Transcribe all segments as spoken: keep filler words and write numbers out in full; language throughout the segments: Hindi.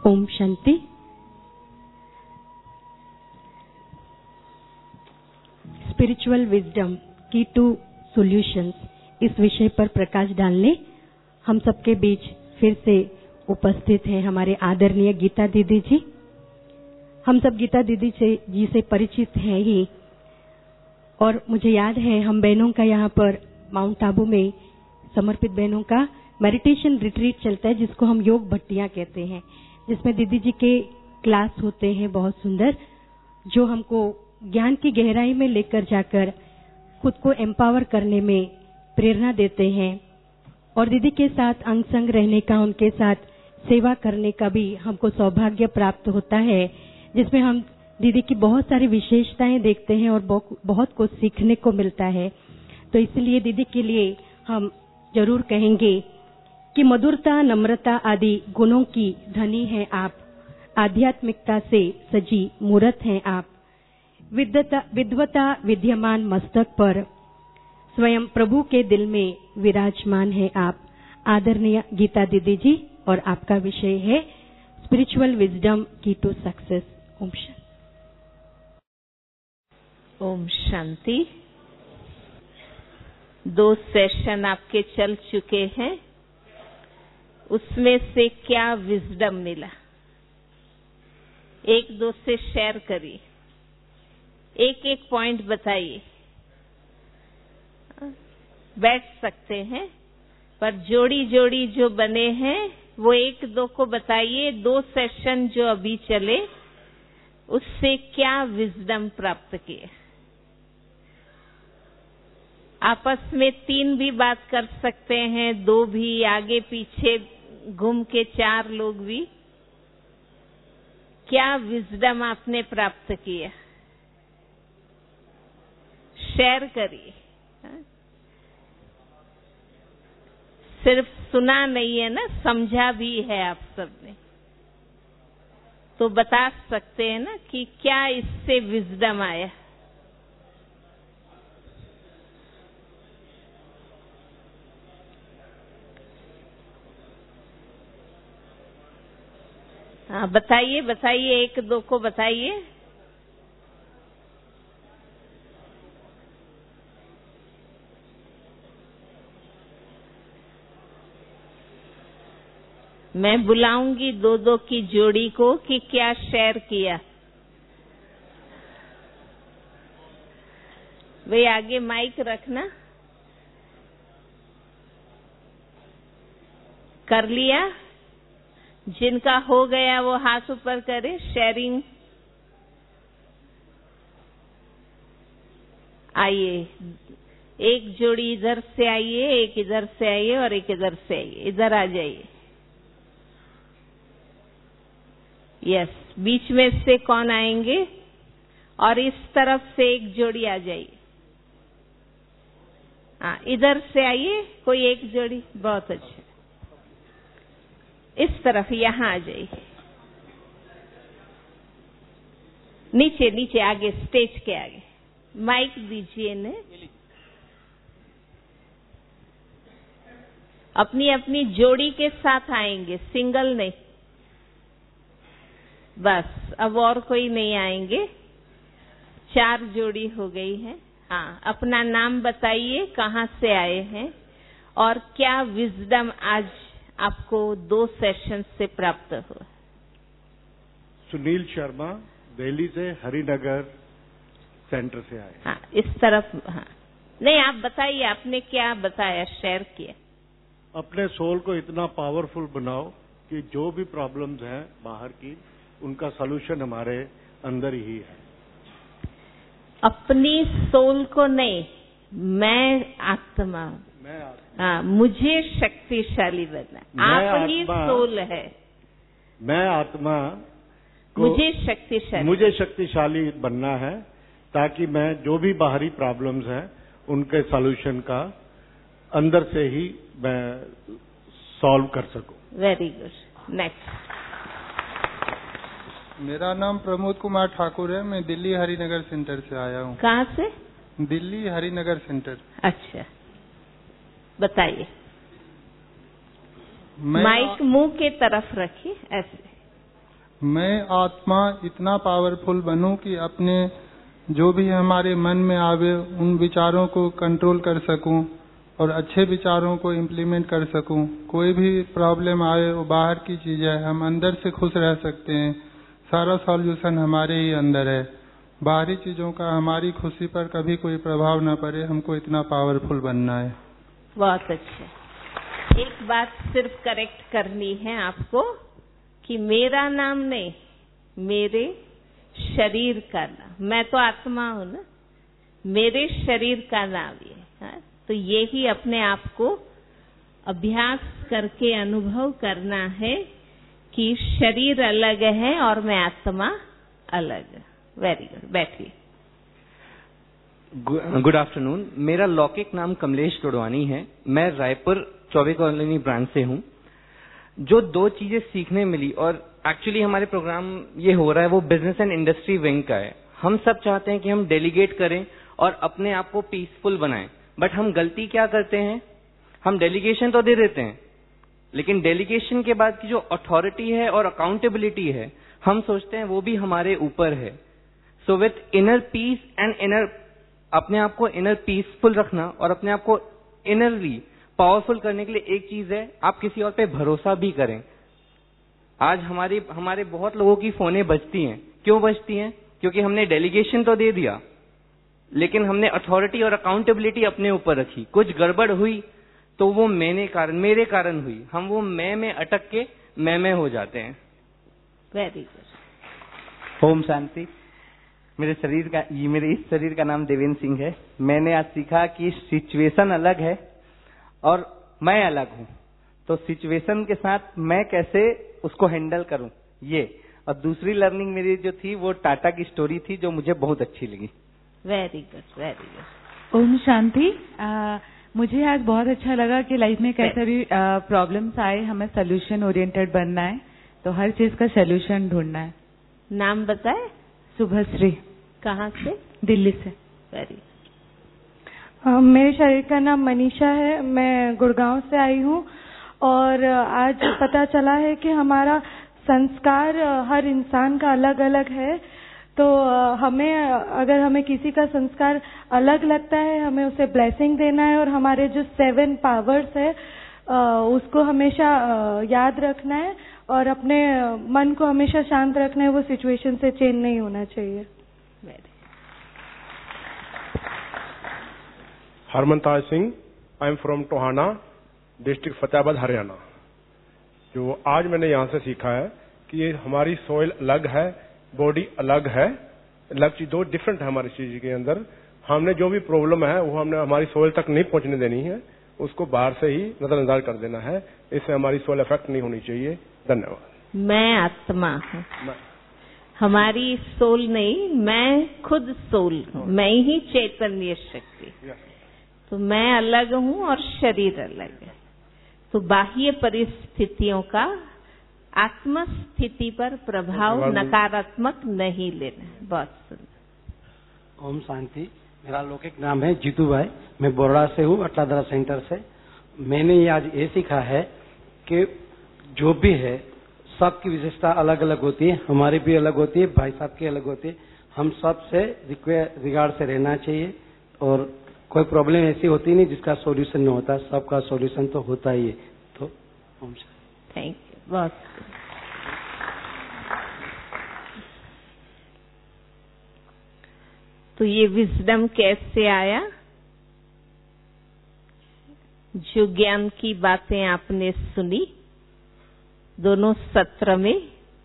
ओम शांति। Spiritual wisdom key to solutions, इस विषय पर प्रकाश डालने हम सबके बीच फिर से उपस्थित हैं हमारे आदरणीय गीता दीदी जी। हम सब गीता दीदी से जी से परिचित हैं ही, और मुझे याद है हम बहनों का यहाँ पर माउंट आबू में समर्पित बहनों का मेडिटेशन रिट्रीट चलता है, जिसको हम योग भट्टियां कहते हैं, जिसमें दीदी जी के क्लास होते हैं बहुत सुंदर, जो हमको ज्ञान की गहराई में लेकर जाकर खुद को एम्पावर करने में प्रेरणा देते हैं। और दीदी के साथ अंग संग रहने का, उनके साथ सेवा करने का भी हमको सौभाग्य प्राप्त होता है, जिसमें हम दीदी की बहुत सारी विशेषताएं देखते हैं और बहुत कुछ सीखने को मिलता है। तो इसलिए दीदी के लिए हम जरूर कहेंगे कि मधुरता, नम्रता आदि गुणों की धनी हैं आप, आध्यात्मिकता से सजी मूर्त हैं आप, विद्वता विद्वता विद्यमान मस्तक पर स्वयं प्रभु के दिल में विराजमान है आप। आदरणीय गीता दीदी जी, और आपका विषय है spiritual wisdom key to success. ओम शांति। ओम शांति। दो सेशन आपके चल चुके हैं, उसमें से क्या विजडम मिला एक दो से शेयर करिए, एक एक पॉइंट बताइए। बैठ सकते हैं, पर जोड़ी जोड़ी जो बने हैं वो एक दो को बताइए। दो सेशन जो अभी चले उससे क्या विजडम प्राप्त किए। आपस में तीन भी बात कर सकते हैं, दो भी, आगे पीछे घूम के चार लोग भी। क्या विजडम आपने प्राप्त किया, शेयर करिए। सिर्फ सुना नहीं है ना, समझा भी है आप सबने, तो बता सकते हैं ना कि क्या इससे विजडम आया। हाँ बताइए बताइए, एक दो को बताइए। मैं बुलाऊंगी दो दो की जोड़ी को कि क्या शेयर किया। वे आगे माइक रखना। कर लिया? जिनका हो गया वो हाथ ऊपर करे। शेयरिंग। आइए, एक जोड़ी इधर से आइए, एक इधर से आइए और एक इधर से आइए। इधर आ जाइए। यस, बीच में से कौन आएंगे? और इस तरफ से एक जोड़ी आ जाइए। हाँ, इधर से आइए कोई एक जोड़ी। बहुत अच्छा। इस तरफ यहाँ आ जाइए। नीचे नीचे आगे, स्टेज के आगे। माइक दीजिए ने। अपनी अपनी जोड़ी के साथ आएंगे, सिंगल नहीं। बस, अब और कोई नहीं आएंगे। चार जोड़ी हो गई है। हाँ, अपना नाम बताइए, कहाँ से आए हैं और क्या विजडम आज आपको दो सेशन से प्राप्त हुआ। सुनील शर्मा, दिल्ली से, हरिनगर सेंटर से आए। हाँ, इस तरफ। हाँ, नहीं, आप बताइए आपने क्या बताया, शेयर किया। अपने सोल को इतना पावरफुल बनाओ कि जो भी प्रॉब्लम्स हैं बाहर की, उनका सलूशन हमारे अंदर ही है। अपनी सोल को नहीं, मैं आत्मा। मैं आत्मा। हाँ, मुझे शक्तिशाली बनना। आप ही सोल है। मैं आत्मा को, मुझे शक्तिशाली मुझे शक्तिशाली बनना है, ताकि मैं जो भी बाहरी प्रॉब्लम्स हैं उनके सॉल्यूशन का अंदर से ही मैं सॉल्व कर सकूं। Very good. नेक्स्ट। मेरा नाम प्रमोद कुमार ठाकुर है। मैं दिल्ली हरिनगर सेंटर से आया हूँ। कहाँ से? दिल्ली हरिनगर सेंटर। अच्छा, बताइए। माइक मुंह के तरफ रखिए, ऐसे। मैं आत्मा इतना पावरफुल बनूं कि अपने जो भी हमारे मन में आवे उन विचारों को कंट्रोल कर सकूं और अच्छे विचारों को इम्प्लीमेंट कर सकूं। कोई भी प्रॉब्लम आए वो बाहर की चीज है, हम अंदर से खुश रह सकते हैं। सारा सॉल्यूशन हमारे ही अंदर है। बाहरी चीजों का हमारी खुशी पर कभी कोई प्रभाव न पड़े। हमको इतना पावरफुल बनना है। बहुत अच्छा। एक बात सिर्फ करेक्ट करनी है आपको कि मेरा नाम नहीं, मेरे शरीर का नाम। मैं तो आत्मा हूं ना, मेरे शरीर का नाम ये है। तो यही अपने आप को अभ्यास करके अनुभव करना है कि शरीर अलग है और मैं आत्मा अलग। वेरी गुड, बैठिए। Good afternoon. मेरा लौकिक नाम कमलेश डोडवानी है। मैं रायपुर चौबे कॉलोनी ब्रांच से हूँ। जो दो चीजें सीखने मिली, और एक्चुअली हमारे प्रोग्राम ये हो रहा है वो बिजनेस एंड इंडस्ट्री विंग का है। हम सब चाहते हैं कि हम डेलीगेट करें और अपने आप को पीसफुल बनाएं, बट हम गलती क्या करते हैं, हम डेलीगेशन तो दे देते हैं, लेकिन डेलीगेशन के बाद की जो अथॉरिटी है और अकाउंटेबिलिटी है, हम सोचते हैं वो भी हमारे ऊपर है। So with inner peace and inner, अपने आप को इनर पीसफुल रखना और अपने आप को इनरली पावरफुल करने के लिए एक चीज है, आप किसी और पे भरोसा भी करें। आज हमारी हमारे बहुत लोगों की फोनें बजती हैं। क्यों बजती हैं? क्योंकि हमने डेलीगेशन तो दे दिया, लेकिन हमने अथॉरिटी और अकाउंटेबिलिटी अपने ऊपर रखी। कुछ गड़बड़ हुई तो वो मैंने कारण मेरे कारण हुई, हम वो मैं में अटक के मैं में हो जाते हैं। Very good. ओम शांति। मेरे शरीर का ये मेरे इस शरीर का नाम देवेंद्र सिंह है। मैंने आज सीखा कि सिचुएशन अलग है और मैं अलग हूँ, तो सिचुएशन के साथ मैं कैसे उसको हैंडल करूँ ये। और दूसरी लर्निंग मेरी जो थी वो टाटा की स्टोरी थी, जो मुझे बहुत अच्छी लगी। Very good, very good. ओम शांति। आ, मुझे आज बहुत अच्छा लगा कि लाइफ में कैसे भी प्रॉब्लम्स आए, हमें सोल्यूशन ओरिएंटेड बनना है, तो हर चीज का सोल्यूशन ढूंढना है। नाम बताए? शुभश्री। कहाँ से? दिल्ली से। वेरी। मेरे शरीर का नाम मनीषा है। मैं गुड़गांव से आई हूँ और आज पता चला है कि हमारा संस्कार हर इंसान का अलग अलग है। तो हमें, अगर हमें किसी का संस्कार अलग लगता है, हमें उसे ब्लेसिंग देना है और हमारे जो सेवन पावर्स है उसको हमेशा याद रखना है और अपने मन को हमेशा शांत रखना है। वो सिचुएशन से चेंज नहीं होना चाहिए। Harmantaj Singh, I am from Tohana district Fatehabad Haryana. जो आज मैंने यहाँ से सीखा है कि ये हमारी सोइल अलग है, बॉडी अलग है, अलग चीज, दो डिफरेंट है हमारी चीज के अंदर। हमने जो भी प्रॉब्लम है वो हमने हमारी सोइल तक नहीं पहुंचने देनी है, उसको बाहर से ही नजरअंदाज कर देना है। इससे हमारी सोइल इफेक्ट नहीं होनी चाहिए। धन्यवाद। मैं आत्मा हूँ, हमारी सोल नहीं, मैं खुद सोल हूँ, मैं ही चैतन्य शक्ति। तो मैं अलग हूँ और शरीर अलग है। तो बाह्य परिस्थितियों का आत्म स्थिति पर प्रभाव नकारात्मक नहीं लेना। बहुत सुंदर। ओम शांति। मेरा लौकिक नाम है जीतू भाई। मैं बोरड़ा से हूँ, अटलादरा सेंटर से। मैंने ये आज ये सीखा है कि जो भी है सबकी विशेषता अलग अलग होती है, हमारी भी अलग होती है, भाई साहब की अलग होती है। हम सब से रिगार्ड से रहना चाहिए और कोई प्रॉब्लम ऐसी होती नहीं जिसका सॉल्यूशन नहीं होता, सबका सॉल्यूशन तो होता ही है। तो ओम शांति। Thank you. बहुत। तो ये विजडम कैसे आया? जो ज्ञान की बातें आपने सुनी दोनों सत्र में,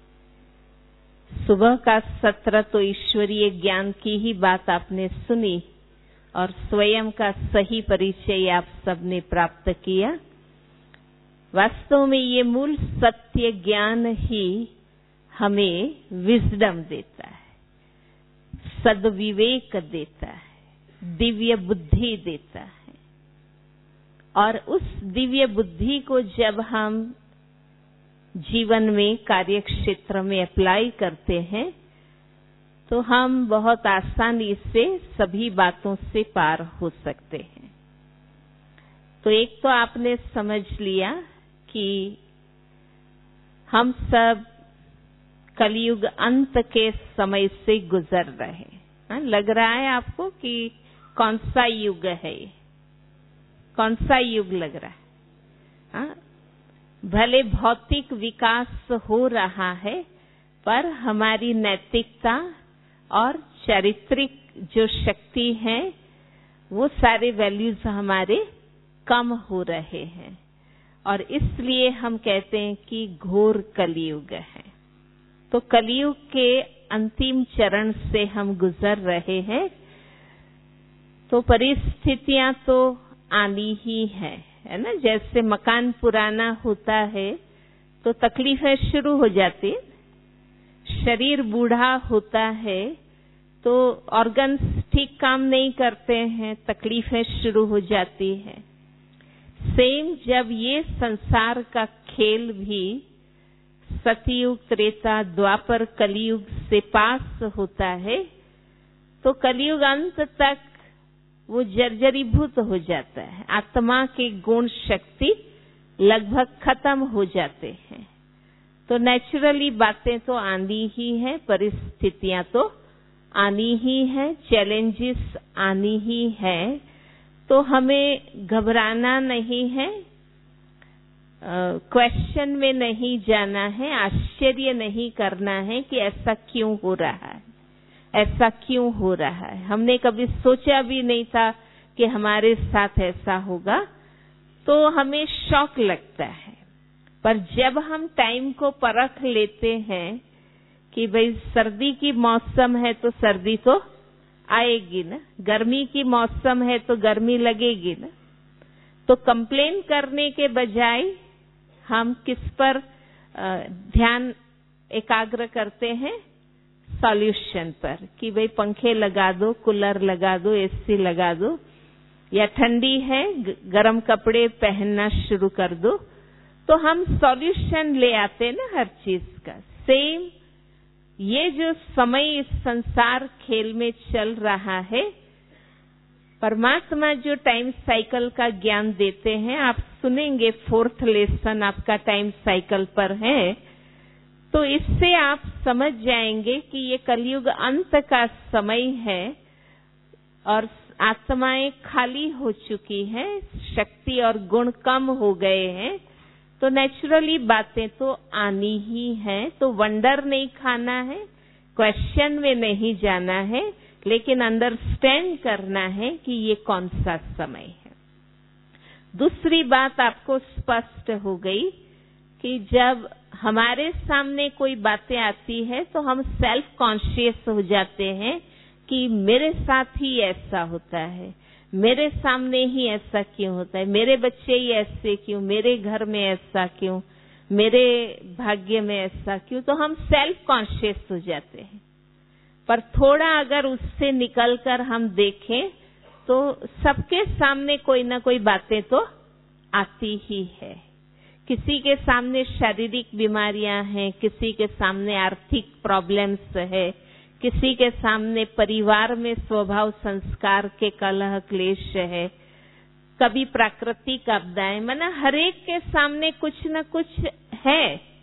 सुबह का सत्र तो ईश्वरीय ज्ञान की ही बात आपने सुनी और स्वयं का सही परिचय आप सबने प्राप्त किया। वास्तव में ये मूल सत्य ज्ञान ही हमें विजडम देता है, सद्विवेक देता है, दिव्य बुद्धि देता है। और उस दिव्य बुद्धि को जब हम जीवन में, कार्य क्षेत्र में अप्लाई करते हैं तो हम बहुत आसानी से सभी बातों से पार हो सकते हैं। तो एक तो आपने समझ लिया कि हम सब कलयुग अंत के समय से गुजर रहे हैं। लग रहा है आपको कि कौन सा युग है, कौन सा युग लग रहा है? हाँ? भले भौतिक विकास हो रहा है, पर हमारी नैतिकता और चारित्रिक जो शक्ति है, वो सारे वैल्यूज हमारे कम हो रहे हैं, और इसलिए हम कहते हैं कि घोर कलयुग है। तो कलयुग के अंतिम चरण से हम गुजर रहे हैं, तो परिस्थितियां तो आनी ही है, है ना। जैसे मकान पुराना होता है तो तकलीफें शुरू हो जाती, शरीर बूढ़ा होता है तो ऑर्गन्स ठीक काम नहीं करते हैं, तकलीफें शुरू हो जाती हैं। सेम जब ये संसार का खेल भी सतयुग, त्रेता, द्वापर, कलयुग से पास होता है, तो कलयुग अंत तक वो जर्जरीभूत हो जाता है, आत्मा के गुण शक्ति लगभग खत्म हो जाते हैं। तो नेचुरली बातें तो आनी ही है, परिस्थितियां तो आनी ही है, चैलेंजेस आनी ही है। तो हमें घबराना नहीं है, क्वेश्चन uh, में नहीं जाना है, आश्चर्य नहीं करना है कि ऐसा क्यों हो रहा है, ऐसा क्यों हो रहा है। हमने कभी सोचा भी नहीं था कि हमारे साथ ऐसा होगा, तो हमें शॉक लगता है। पर जब हम टाइम को परख लेते हैं कि भाई सर्दी की मौसम है तो सर्दी तो आएगी ना, गर्मी की मौसम है तो गर्मी लगेगी ना, तो कंप्लेन करने के बजाय हम किस पर ध्यान एकाग्र करते हैं? सॉल्यूशन पर, कि भाई पंखे लगा दो, कूलर लगा दो, एसी लगा दो, या ठंडी है गर्म कपड़े पहनना शुरू कर दो। तो हम सॉल्यूशन ले आते ना हर चीज का। सेम ये जो समय इस संसार खेल में चल रहा है, परमात्मा जो टाइम साइकिल का ज्ञान देते हैं, आप सुनेंगे फोर्थ लेसन आपका टाइम साइकिल पर है, तो इससे आप समझ जाएंगे कि ये कलयुग अंत का समय है और आत्माएं खाली हो चुकी हैं, शक्ति और गुण कम हो गए हैं, तो नेचुरली बातें तो आनी ही हैं। तो वंडर नहीं खाना है, क्वेश्चन में नहीं जाना है, लेकिन अंडरस्टैंड करना है कि ये कौन सा समय है। दूसरी बात आपको स्पष्ट हो गई कि जब हमारे सामने कोई बातें आती है तो हम सेल्फ कॉन्शियस हो जाते हैं कि मेरे साथ ही ऐसा होता है, मेरे सामने ही ऐसा क्यों होता है, मेरे बच्चे ही ऐसे क्यों, मेरे घर में ऐसा क्यों, मेरे भाग्य में ऐसा क्यों। तो हम सेल्फ कॉन्शियस हो जाते हैं। पर थोड़ा अगर उससे निकलकर हम देखें तो सबके सामने कोई ना कोई बातें तो आती ही है। किसी के सामने शारीरिक बीमारियां हैं, किसी के सामने आर्थिक प्रॉब्लम्स है, किसी के सामने परिवार में स्वभाव संस्कार के कलह क्लेश है, कभी प्राकृतिक आपदाएं, माना हर एक के सामने कुछ न कुछ है।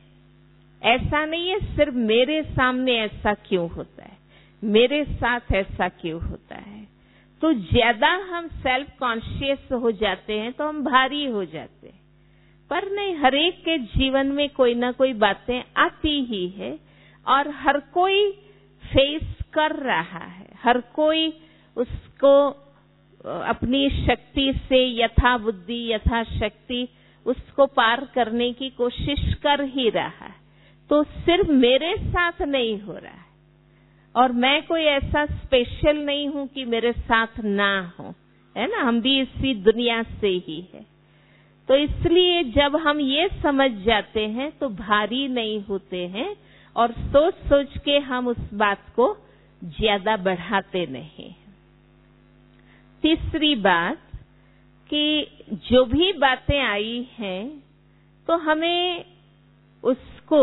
ऐसा नहीं है सिर्फ मेरे सामने ऐसा क्यों होता है, मेरे साथ ऐसा क्यों होता है। तो ज्यादा हम सेल्फ कॉन्शियस हो जाते हैं तो हम भारी हो जाते हैं। पर नहीं, हर एक के जीवन में कोई ना कोई बातें आती ही है और हर कोई फेस कर रहा है, हर कोई उसको अपनी शक्ति से यथा बुद्धि यथा शक्ति उसको पार करने की कोशिश कर ही रहा है। तो सिर्फ मेरे साथ नहीं हो रहा है और मैं कोई ऐसा स्पेशल नहीं हूं कि मेरे साथ ना हो, है ना। हम भी इसी दुनिया से ही है। तो इसलिए जब हम ये समझ जाते हैं तो भारी नहीं होते हैं और सोच सोच के हम उस बात को ज्यादा बढ़ाते नहीं। तीसरी बात कि जो भी बातें आई हैं तो हमें उसको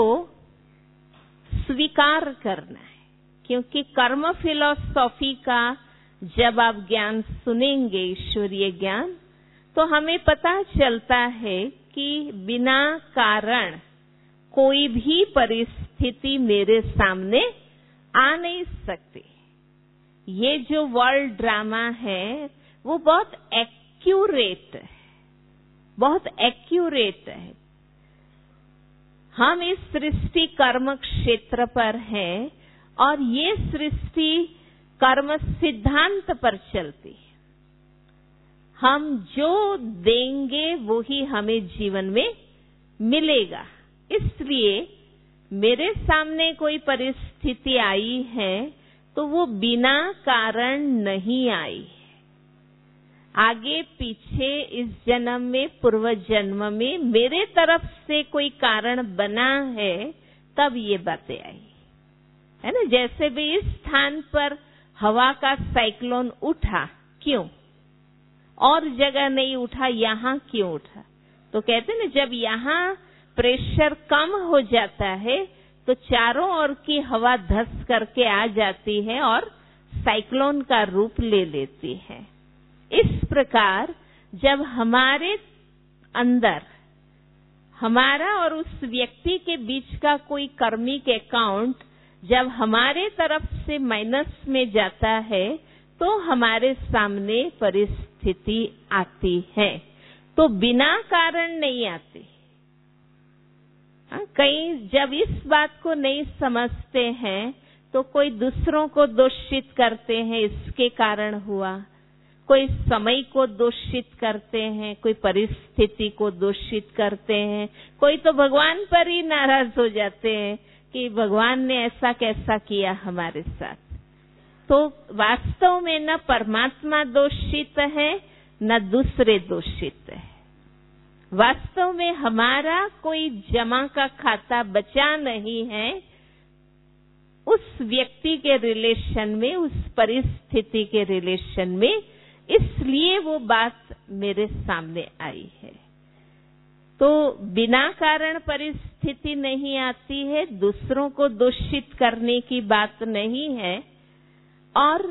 स्वीकार करना है, क्योंकि कर्म फिलॉसफी का जब आप ज्ञान सुनेंगे, ईश्वरीय ज्ञान, तो हमें पता चलता है कि बिना कारण कोई भी परिस्थिति मेरे सामने आ नहीं सकती। ये जो वर्ल्ड ड्रामा है वो बहुत एक्यूरेट है, बहुत एक्यूरेट है। हम इस सृष्टि कर्म क्षेत्र पर हैं और ये सृष्टि कर्म सिद्धांत पर चलती है। हम जो देंगे वो ही हमें जीवन में मिलेगा। इसलिए मेरे सामने कोई परिस्थिति आई है तो वो बिना कारण नहीं आई। आगे पीछे इस जन्म में, पूर्व जन्म में मेरे तरफ से कोई कारण बना है, तब ये बातें आई है ना। जैसे भी इस स्थान पर हवा का साइक्लोन उठा, क्यों? और जगह नहीं उठा, यहाँ क्यों उठा? तो कहते ना, जब यहाँ प्रेशर कम हो जाता है तो चारों ओर की हवा धस करके आ जाती है और साइक्लोन का रूप ले लेती है। इस प्रकार जब हमारे अंदर हमारा और उस व्यक्ति के बीच का कोई कर्मिक अकाउंट जब हमारे तरफ से माइनस में जाता है तो हमारे सामने परिस्थिति आती है, तो बिना कारण नहीं आती। कई जब इस बात को नहीं समझते हैं तो कोई दूसरों को दोषित करते हैं, इसके कारण हुआ। कोई समय को दोषित करते हैं, कोई परिस्थिति को दोषित करते हैं, कोई तो भगवान पर ही नाराज हो जाते हैं कि भगवान ने ऐसा कैसा किया हमारे साथ। तो वास्तव में न परमात्मा दोषित है न दूसरे दोषित है। वास्तव में हमारा कोई जमा का खाता बचा नहीं है उस व्यक्ति के रिलेशन में, उस परिस्थिति के रिलेशन में, इसलिए वो बात मेरे सामने आई है। तो बिना कारण परिस्थिति नहीं आती है, दूसरों को दोषित करने की बात नहीं है। और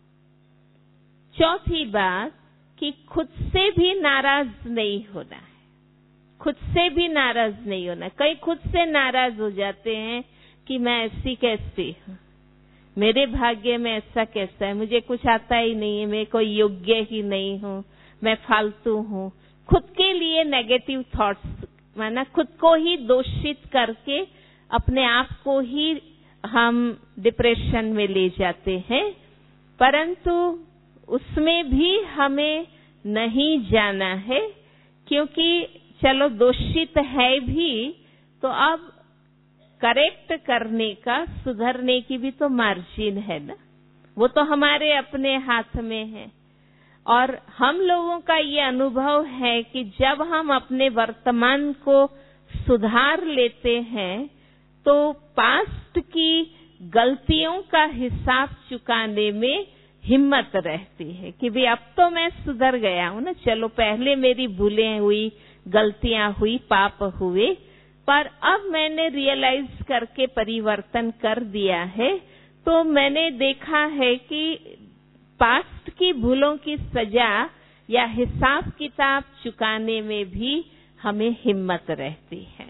चौथी बात कि खुद से भी नाराज नहीं होना है, खुद से भी नाराज नहीं होना। कई खुद से नाराज हो जाते हैं कि मैं ऐसी कैसी हूँ, मेरे भाग्य में ऐसा कैसा है, मुझे कुछ आता ही नहीं है, मैं कोई योग्य ही नहीं हूँ, मैं फालतू हूँ। खुद के लिए नेगेटिव थॉट्स, माना खुद को ही दोषित करके अपने आप को ही हम डिप्रेशन में ले जाते हैं। परंतु उसमें भी हमें नहीं जाना है, क्योंकि चलो दोषित है भी तो अब करेक्ट करने का, सुधरने की भी तो मार्जिन है ना, वो तो हमारे अपने हाथ में है। और हम लोगों का ये अनुभव है कि जब हम अपने वर्तमान को सुधार लेते हैं तो पास्ट की गलतियों का हिसाब चुकाने में हिम्मत रहती है कि भाई अब तो मैं सुधर गया हूं ना, चलो पहले मेरी भूलें हुई, गलतियां हुई, पाप हुए, पर अब मैंने रियलाइज करके परिवर्तन कर दिया है। तो मैंने देखा है कि पास्ट की भूलों की सजा या हिसाब किताब चुकाने में भी हमें हिम्मत रहती है।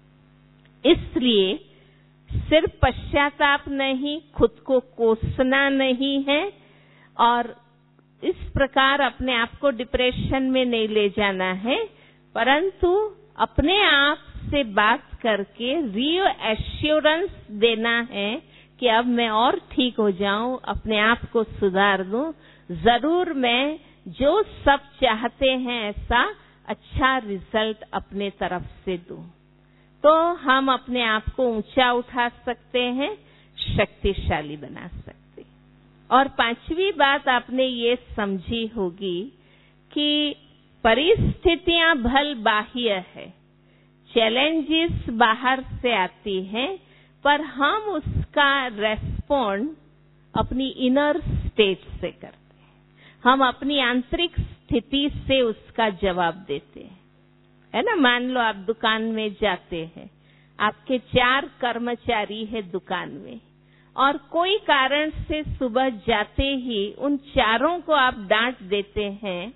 इसलिए सिर्फ पश्चाताप नहीं, खुद को कोसना नहीं है और इस प्रकार अपने आप को डिप्रेशन में नहीं ले जाना है, परंतु अपने आप से बात करके रीएश्योरेंस देना है कि अब मैं और ठीक हो जाऊं, अपने आप को सुधार दूं, जरूर मैं जो सब चाहते हैं ऐसा अच्छा रिजल्ट अपने तरफ से दूं, तो हम अपने आप को ऊंचा उठा सकते हैं, शक्तिशाली बना सकते। और पांचवी बात आपने ये समझी होगी कि परिस्थितियां भल बाह्य है, चैलेंजेस बाहर से आती हैं, पर हम उसका रेस्पॉन्ड अपनी इनर स्टेट से करते हैं, हम अपनी आंतरिक स्थिति से उसका जवाब देते हैं, है ना। मान लो आप दुकान में जाते हैं, आपके चार कर्मचारी है दुकान में, और कोई कारण से सुबह जाते ही उन चारों को आप डांट देते हैं।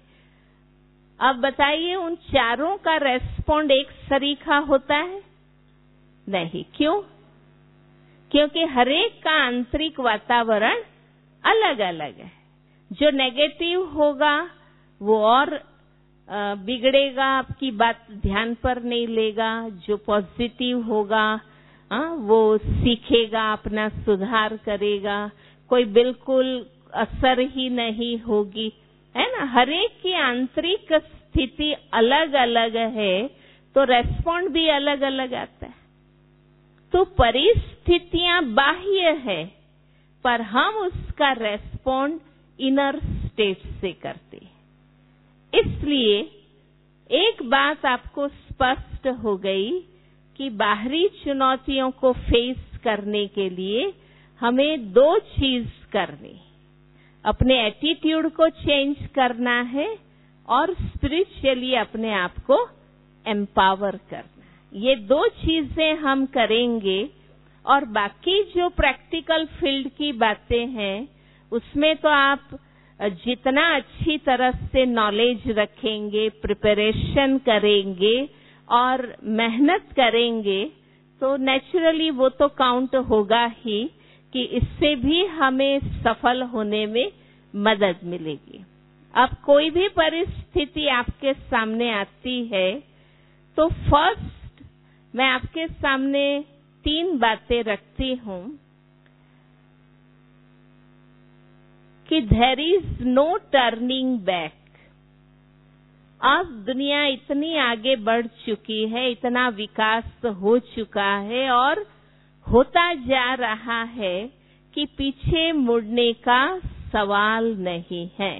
अब बताइए, उन चारों का रेस्पॉन्ड एक सरीखा होता है? नहीं। क्यों? क्योंकि हरेक का आंतरिक वातावरण अलग अलग है। जो नेगेटिव होगा वो और बिगड़ेगा, आपकी बात ध्यान पर नहीं लेगा। जो पॉजिटिव होगा आ, वो सीखेगा, अपना सुधार करेगा, कोई बिल्कुल असर ही नहीं होगी, है ना। हरेक की आंतरिक स्थिति अलग अलग है, तो रेस्पॉन्ड भी अलग अलग आता है। तो परिस्थितियां बाह्य है, पर हम उसका रेस्पॉन्ड इनर स्टेट से करते हैं। इसलिए एक बात आपको स्पष्ट हो गई कि बाहरी चुनौतियों को फेस करने के लिए हमें दो चीज करनी, अपने एटीट्यूड को चेंज करना है और स्पिरिचुअली अपने आप को एम्पावर करना। ये दो चीजें हम करेंगे और बाकी जो प्रैक्टिकल फील्ड की बातें हैं उसमें तो आप जितना अच्छी तरह से नॉलेज रखेंगे, प्रिपरेशन करेंगे और मेहनत करेंगे तो नेचुरली वो तो काउंट होगा ही कि इससे भी हमें सफल होने में मदद मिलेगी। अब कोई भी परिस्थिति आपके सामने आती है तो फर्स्ट मैं आपके सामने तीन बातें रखती हूं कि there is no turning back. अब दुनिया इतनी आगे बढ़ चुकी है, इतना विकास हो चुका है और होता जा रहा है कि पीछे मुड़ने का सवाल नहीं है।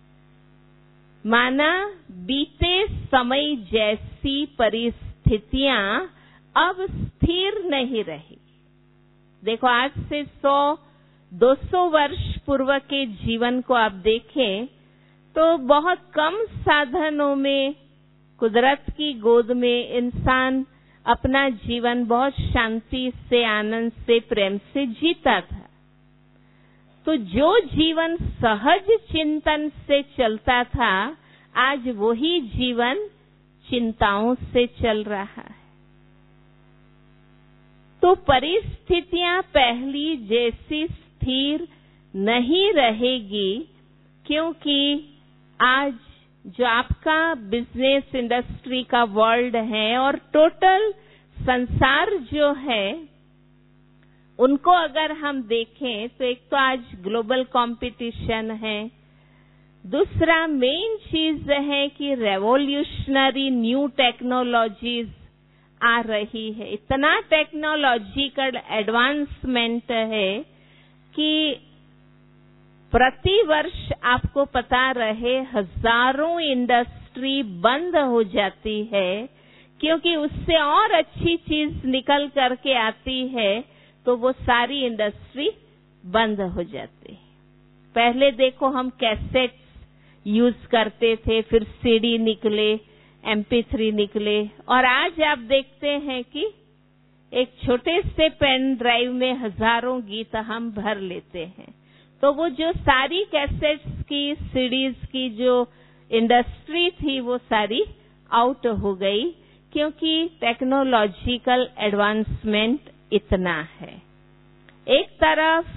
माना बीते समय जैसी परिस्थितियां अब स्थिर नहीं रही। देखो, आज से सौ दो सौ वर्ष पूर्व के जीवन को आप देखें तो बहुत कम साधनों में कुदरत की गोद में इंसान अपना जीवन बहुत शांति से, आनंद से, प्रेम से जीता था। तो जो जीवन सहज चिंतन से चलता था, आज वही जीवन चिंताओं से चल रहा है। तो परिस्थितियां पहली जैसी स्थिर नहीं रहेगी, क्योंकि आज जो आपका बिजनेस इंडस्ट्री का वर्ल्ड है और टोटल संसार जो है उनको अगर हम देखें तो एक तो आज ग्लोबल कंपटीशन है, दूसरा मेन चीज है कि रेवोल्यूशनरी न्यू टेक्नोलॉजीज आ रही है। इतना टेक्नोलॉजिकल एडवांसमेंट है कि प्रति वर्ष आपको पता रहे हजारों इंडस्ट्री बंद हो जाती है, क्योंकि उससे और अच्छी चीज निकल करके आती है तो वो सारी इंडस्ट्री बंद हो जाती है। पहले देखो, हम कैसेट्स यूज करते थे, फिर सीडी निकले, एम पी थ्री निकले, और आज आप देखते हैं कि एक छोटे से पेन ड्राइव में हजारों गीत हम भर लेते हैं। तो वो जो सारी कैसेट्स की, सीडीज की जो इंडस्ट्री थी वो सारी आउट हो गई, क्योंकि टेक्नोलॉजिकल एडवांसमेंट इतना है। एक तरफ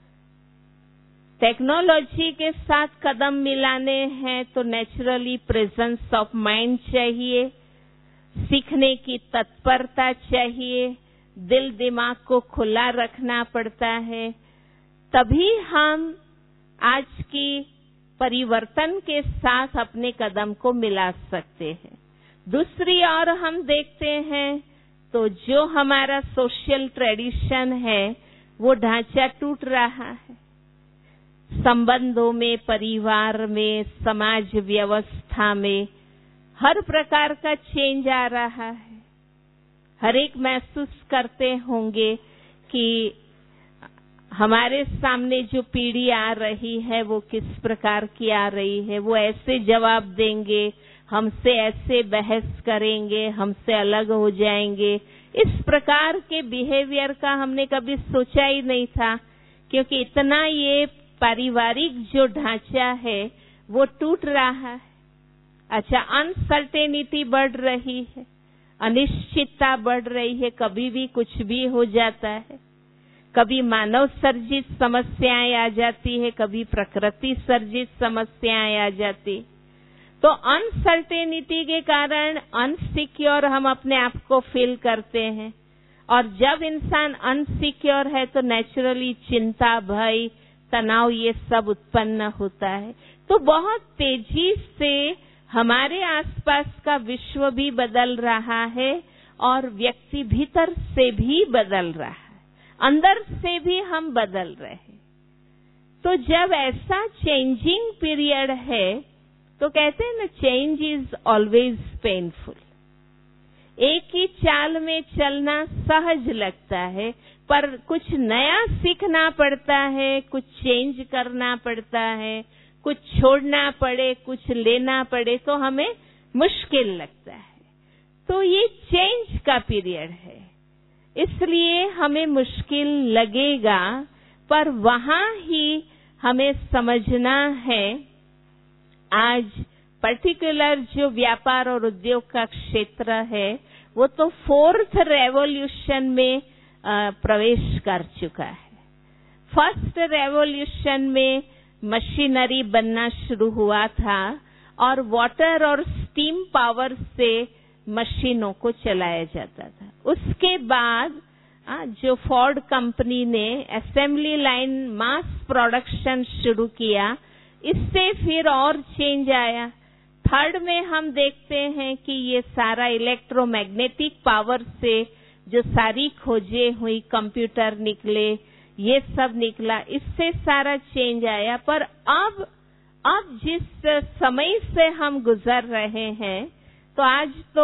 टेक्नोलॉजी के साथ कदम मिलाने हैं तो नेचुरली प्रेजेंस ऑफ माइंड चाहिए, सीखने की तत्परता चाहिए, दिल दिमाग को खुला रखना पड़ता है, तभी हम आज की परिवर्तन के साथ अपने कदम को मिला सकते हैं। दूसरी ओर हम देखते हैं तो जो हमारा सोशल ट्रेडिशन है वो ढांचा टूट रहा है। संबंधों में, परिवार में, समाज व्यवस्था में हर प्रकार का चेंज आ रहा है। हर एक महसूस करते होंगे कि हमारे सामने जो पीढ़ी आ रही है वो किस प्रकार की आ रही है। वो ऐसे जवाब देंगे, हमसे ऐसे बहस करेंगे, हमसे अलग हो जाएंगे। इस प्रकार के बिहेवियर का हमने कभी सोचा ही नहीं था, क्योंकि इतना ये पारिवारिक जो ढांचा है वो टूट रहा है। अच्छा, अनसर्टेनिटी बढ़ रही है। अनिश्चितता बढ़ रही है, कभी भी कुछ भी हो जाता है। कभी मानव सर्जित समस्याएं आ जाती है, कभी प्रकृति सर्जित समस्याएं आ जाती। तो अनसर्टेनिटी के कारण अनसिक्योर हम अपने आप को फील करते हैं, और जब इंसान अनसिक्योर है तो नेचुरली चिंता, भय, तनाव ये सब उत्पन्न होता है। तो बहुत तेजी से हमारे आसपास का विश्व भी बदल रहा है और व्यक्ति भीतर से भी बदल रहा है, अंदर से भी हम बदल रहे हैं। तो जब ऐसा चेंजिंग पीरियड है तो कहते हैं ना, चेंज इज ऑलवेज पेनफुल। एक ही चाल में चलना सहज लगता है, पर कुछ नया सीखना पड़ता है, कुछ चेंज करना पड़ता है, कुछ छोड़ना पड़े, कुछ लेना पड़े तो हमें मुश्किल लगता है। तो ये चेंज का पीरियड है, इसलिए हमें मुश्किल लगेगा, पर वहां ही हमें समझना है। आज पर्टिकुलर जो व्यापार और उद्योग का क्षेत्र है वो तो फोर्थ रेवोल्यूशन में प्रवेश कर चुका है। फर्स्ट रेवोल्यूशन में मशीनरी बनना शुरू हुआ था और वाटर और स्टीम पावर से मशीनों को चलाया जाता था। उसके बाद जो फोर्ड कंपनी ने असेंबली लाइन मास प्रोडक्शन शुरू किया, इससे फिर और चेंज आया। थर्ड में हम देखते हैं कि ये सारा इलेक्ट्रोमैग्नेटिक पावर से जो सारी खोजें हुई, कंप्यूटर निकले, ये सब निकला, इससे सारा चेंज आया। पर अब अब जिस समय से हम गुजर रहे हैं, तो आज तो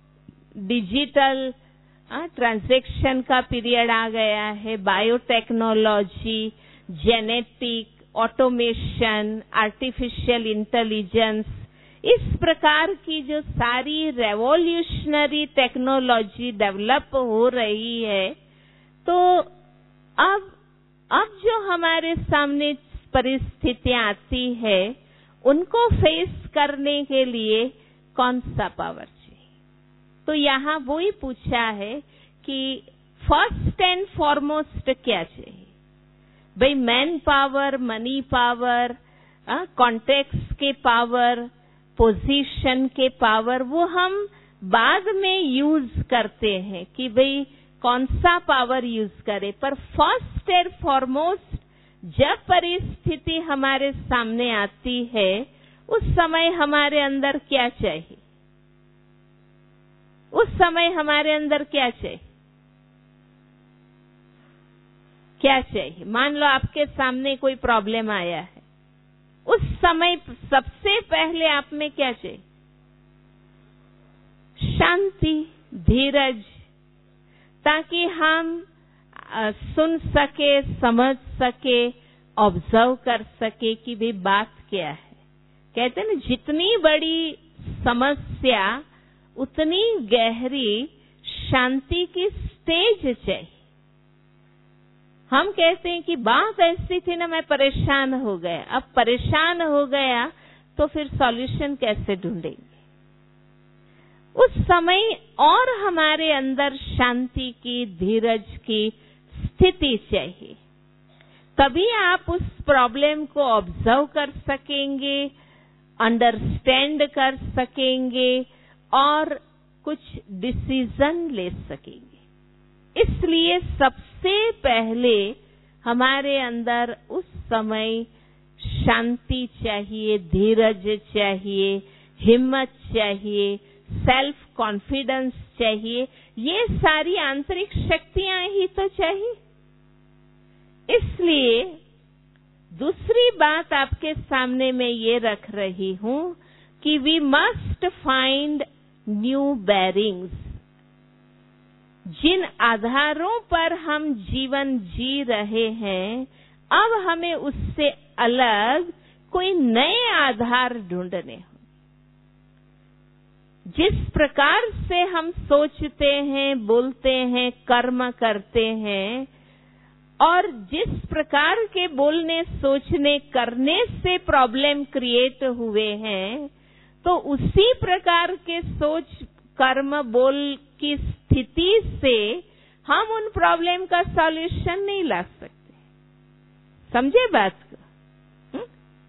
डिजिटल ट्रांजैक्शन का पीरियड आ गया है, biotechnology, genetic, automation, artificial intelligence, इस प्रकार की जो सारी रेवोल्यूशनरी टेक्नोलॉजी डेवलप हो रही है, तो अब अब जो हमारे सामने परिस्थितियां आती है, उनको फेस करने के लिए कौन सा पावर चाहिए? तो यहाँ वो ही पूछा है कि फर्स्ट एंड फॉरमोस्ट क्या चाहिए? भाई man power, money power, context के पावर, पोजीशन के पावर, वो हम बाद में यूज करते हैं कि भाई कौन सा पावर यूज करें। पर फर्स्ट एंड फॉरमोस्ट जब परिस्थिति हमारे सामने आती है, उस समय हमारे अंदर क्या चाहिए? उस समय हमारे अंदर क्या चाहिए? क्या चाहिए? मान लो आपके सामने कोई प्रॉब्लम आया है, उस समय सबसे पहले आप में क्या चाहिए? शांति, धीरज, ताकि हम सुन सके, समझ सके, ऑब्जर्व कर सके कि भाई बात क्या है। कहते हैं ना, जितनी बड़ी समस्या उतनी गहरी शांति की स्टेज चाहिए। हम कहते हैं कि बात ऐसी थी ना, मैं परेशान हो गया। अब परेशान हो गया तो फिर सॉल्यूशन कैसे ढूंढेंगे? उस समय और हमारे अंदर शांति की, धीरज की स्थिति चाहिए, तभी आप उस प्रॉब्लम को ऑब्जर्व कर सकेंगे, अंडरस्टैंड कर सकेंगे और कुछ डिसीजन ले सकेंगे। इसलिए सबसे पहले हमारे अंदर उस समय शांति चाहिए, धीरज चाहिए, हिम्मत चाहिए, सेल्फ कॉन्फिडेंस चाहिए। ये सारी आंतरिक शक्तियां ही तो चाहिए। इसलिए दूसरी बात आपके सामने मैं ये रख रही हूं कि we must find new bearings. जिन आधारों पर हम जीवन जी रहे हैं, अब हमें उससे अलग कोई नए आधार ढूंढने हों। जिस प्रकार से हम सोचते हैं, बोलते हैं, कर्म करते हैं, और जिस प्रकार के बोलने, सोचने, करने से प्रॉब्लम क्रिएट हुए हैं, तो उसी प्रकार के सोच, कर्म बोल की स्थिति से हम उन प्रॉब्लम का सॉल्यूशन नहीं ला सकते। समझे बात को? हुँ?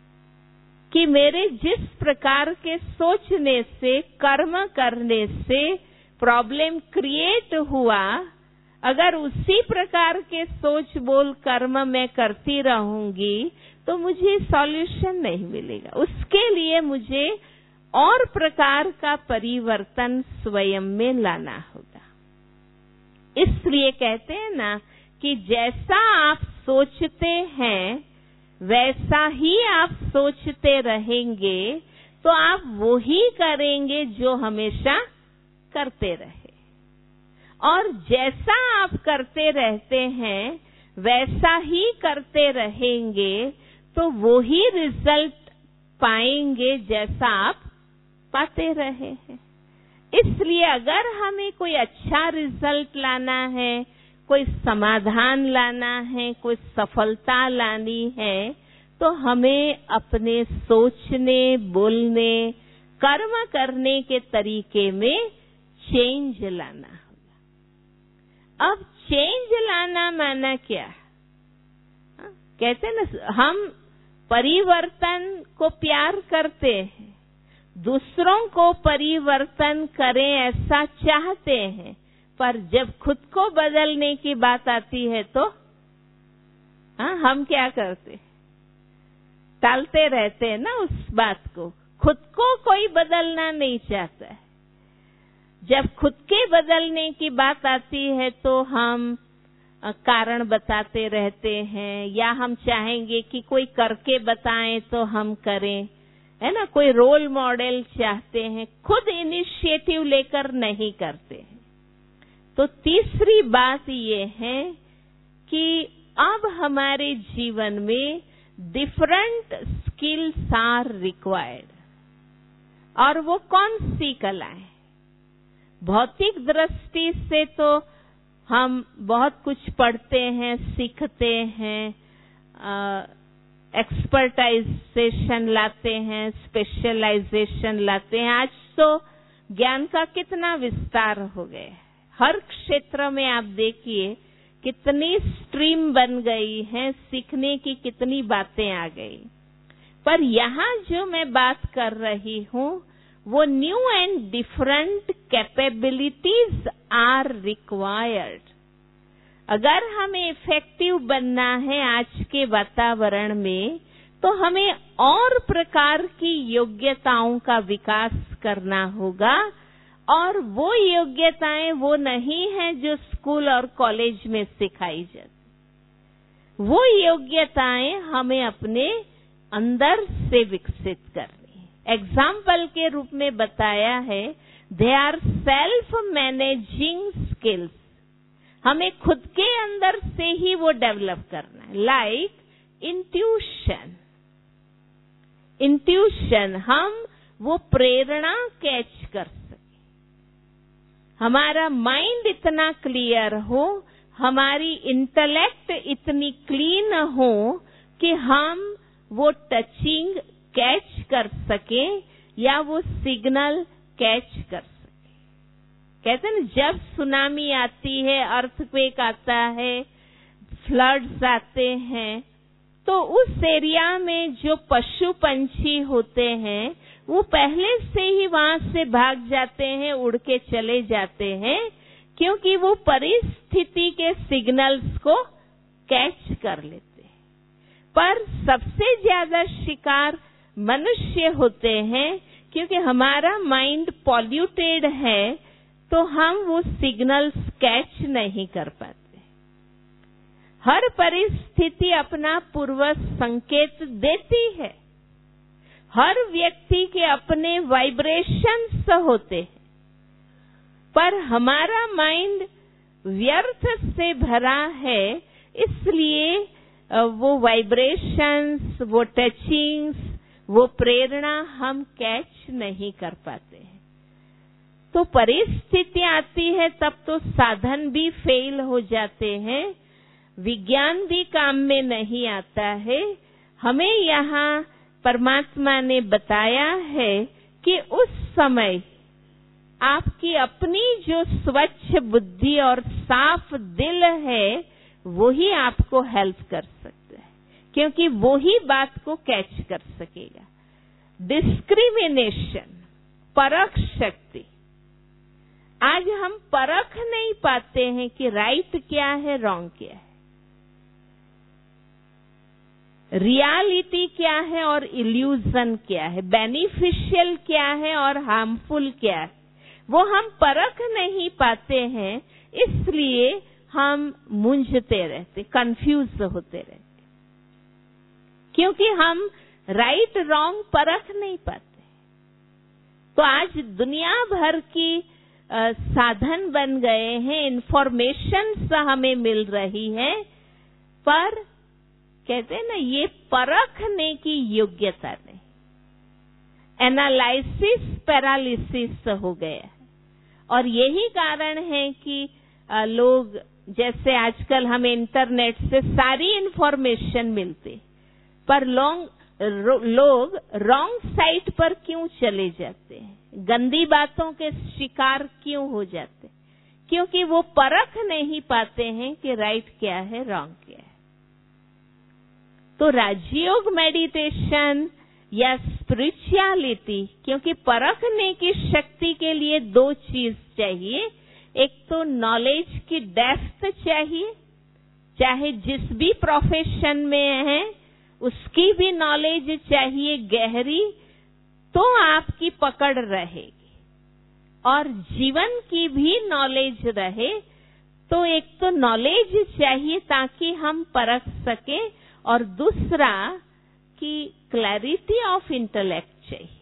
कि मेरे जिस प्रकार के सोचने से, कर्म करने से प्रॉब्लम क्रिएट हुआ, अगर उसी प्रकार के सोच बोल कर्म मैं करती रहूंगी तो मुझे सॉल्यूशन नहीं मिलेगा। उसके लिए मुझे और प्रकार का परिवर्तन स्वयं में लाना होगा। इसलिए कहते हैं ना कि जैसा आप सोचते हैं वैसा ही आप सोचते रहेंगे, तो आप वो ही करेंगे जो हमेशा करते रहे। और जैसा आप करते रहते हैं वैसा ही करते रहेंगे, तो वो ही रिजल्ट पाएंगे जैसा आप पाते रहे हैं। इसलिए अगर हमें कोई अच्छा रिजल्ट लाना है, कोई समाधान लाना है, कोई सफलता लानी है, तो हमें अपने सोचने, बोलने, कर्म करने के तरीके में चेंज लाना होगा। अब चेंज लाना माना क्या? कहते हैं ना, हम परिवर्तन को प्यार करते हैं, दूसरों को परिवर्तन करें ऐसा चाहते हैं, पर जब खुद को बदलने की बात आती है तो हाँ, हम क्या करते? टालते रहते हैं ना उस बात को। खुद को कोई बदलना नहीं चाहता है। जब खुद के बदलने की बात आती है तो हम कारण बताते रहते हैं, या हम चाहेंगे कि कोई करके बताएं तो हम करें, है ना। कोई रोल मॉडल चाहते हैं, खुद इनिशिएटिव लेकर नहीं करते हैं। तो तीसरी बात ये है कि अब हमारे जीवन में डिफरेंट स्किल्स आर रिक्वायर्ड। और वो कौन सी कलाएं? भौतिक दृष्टि से तो हम बहुत कुछ पढ़ते हैं, सीखते हैं, एक्सपर्टाइजेशन लाते हैं, स्पेशलाइजेशन लाते हैं। आज तो ज्ञान का कितना विस्तार हो गया है। हर क्षेत्र में आप देखिए कितनी स्ट्रीम बन गई है, सीखने की कितनी बातें आ गई। पर यहाँ जो मैं बात कर रही हूँ वो new and different capabilities are required. अगर हमें इफेक्टिव बनना है आज के वातावरण में, तो हमें और प्रकार की योग्यताओं का विकास करना होगा। और वो योग्यताएं वो नहीं है जो स्कूल और कॉलेज में सिखाई जाती। वो योग्यताएं हमें अपने अंदर से विकसित करनी। एग्जाम्पल के रूप में बताया है, they are self managing skills. हमें खुद के अंदर से ही वो डेवलप करना है। Like intuition. इंट्यूशन, हम वो प्रेरणा कैच कर सके। हमारा माइंड इतना क्लियर हो, हमारी इंटेलेक्ट इतनी क्लीन हो कि हम वो टचिंग कैच कर सके या वो सिग्नल कैच कर सके। कहते हैं ना, जब सुनामी आती है, अर्थक्वेक आता है, फ्लड्स आते हैं, तो उस एरिया में जो पशु पंछी होते हैं वो पहले से ही वहां से भाग जाते हैं, उड़ के चले जाते हैं, क्योंकि वो परिस्थिति के सिग्नल्स को कैच कर लेते हैं। पर सबसे ज्यादा शिकार मनुष्य होते हैं, क्योंकि हमारा माइंड पॉल्यूटेड है, तो हम वो सिग्नल्स कैच नहीं कर पाते। हर परिस्थिति अपना पूर्व संकेत देती है। हर व्यक्ति के अपने वाइब्रेशंस होते हैं, पर हमारा माइंड व्यर्थ से भरा है, इसलिए वो वाइब्रेशंस, वो टचिंग्स, वो प्रेरणा हम कैच नहीं कर पाते हैं। तो परिस्थिति आती है तब तो साधन भी फेल हो जाते हैं, विज्ञान भी काम में नहीं आता है। हमें यहाँ परमात्मा ने बताया है कि उस समय आपकी अपनी जो स्वच्छ बुद्धि और साफ दिल है वो ही आपको हेल्प कर सकता है, क्योंकि वो ही बात को कैच कर सकेगा। डिस्क्रिमिनेशन, परख शक्ति, आज हम परख नहीं पाते हैं कि राइट क्या है, रॉन्ग क्या है, रियलिटी क्या है और इल्यूजन क्या है, बेनिफिशियल क्या है और हार्मफुल क्या है, वो हम परख नहीं पाते हैं। इसलिए हम मूंझते रहते, कंफ्यूज होते रहते, क्योंकि हम राइट रॉन्ग परख नहीं पाते। तो आज दुनिया भर की आ, साधन बन गए हैं, इंफॉर्मेशन हमें मिल रही है, पर कहते हैं ना, ये परखने की योग्यता नहीं, एनालिसिस पैरालिसिस हो गया है। और यही कारण है कि आ, लोग, जैसे आजकल हमें इंटरनेट से सारी इंफॉर्मेशन मिलती, पर लोग लोग रॉन्ग साइट पर क्यों चले जाते हैं, गंदी बातों के शिकार क्यों हो जाते हैं? क्योंकि वो परख नहीं पाते हैं कि राइट क्या है, रॉन्ग क्या है। तो राजयोग मेडिटेशन या स्पिरिचुअलिटी, क्योंकि परखने की शक्ति के लिए दो चीज चाहिए, एक तो नॉलेज की डेप्थ चाहिए, चाहे जिस भी प्रोफेशन में है उसकी भी नॉलेज चाहिए गहरी, तो आपकी पकड़ रहेगी, और जीवन की भी नॉलेज रहे। तो एक तो नॉलेज चाहिए ताकि हम परख सकें, और दूसरा कि क्लैरिटी ऑफ इंटेलेक्ट चाहिए,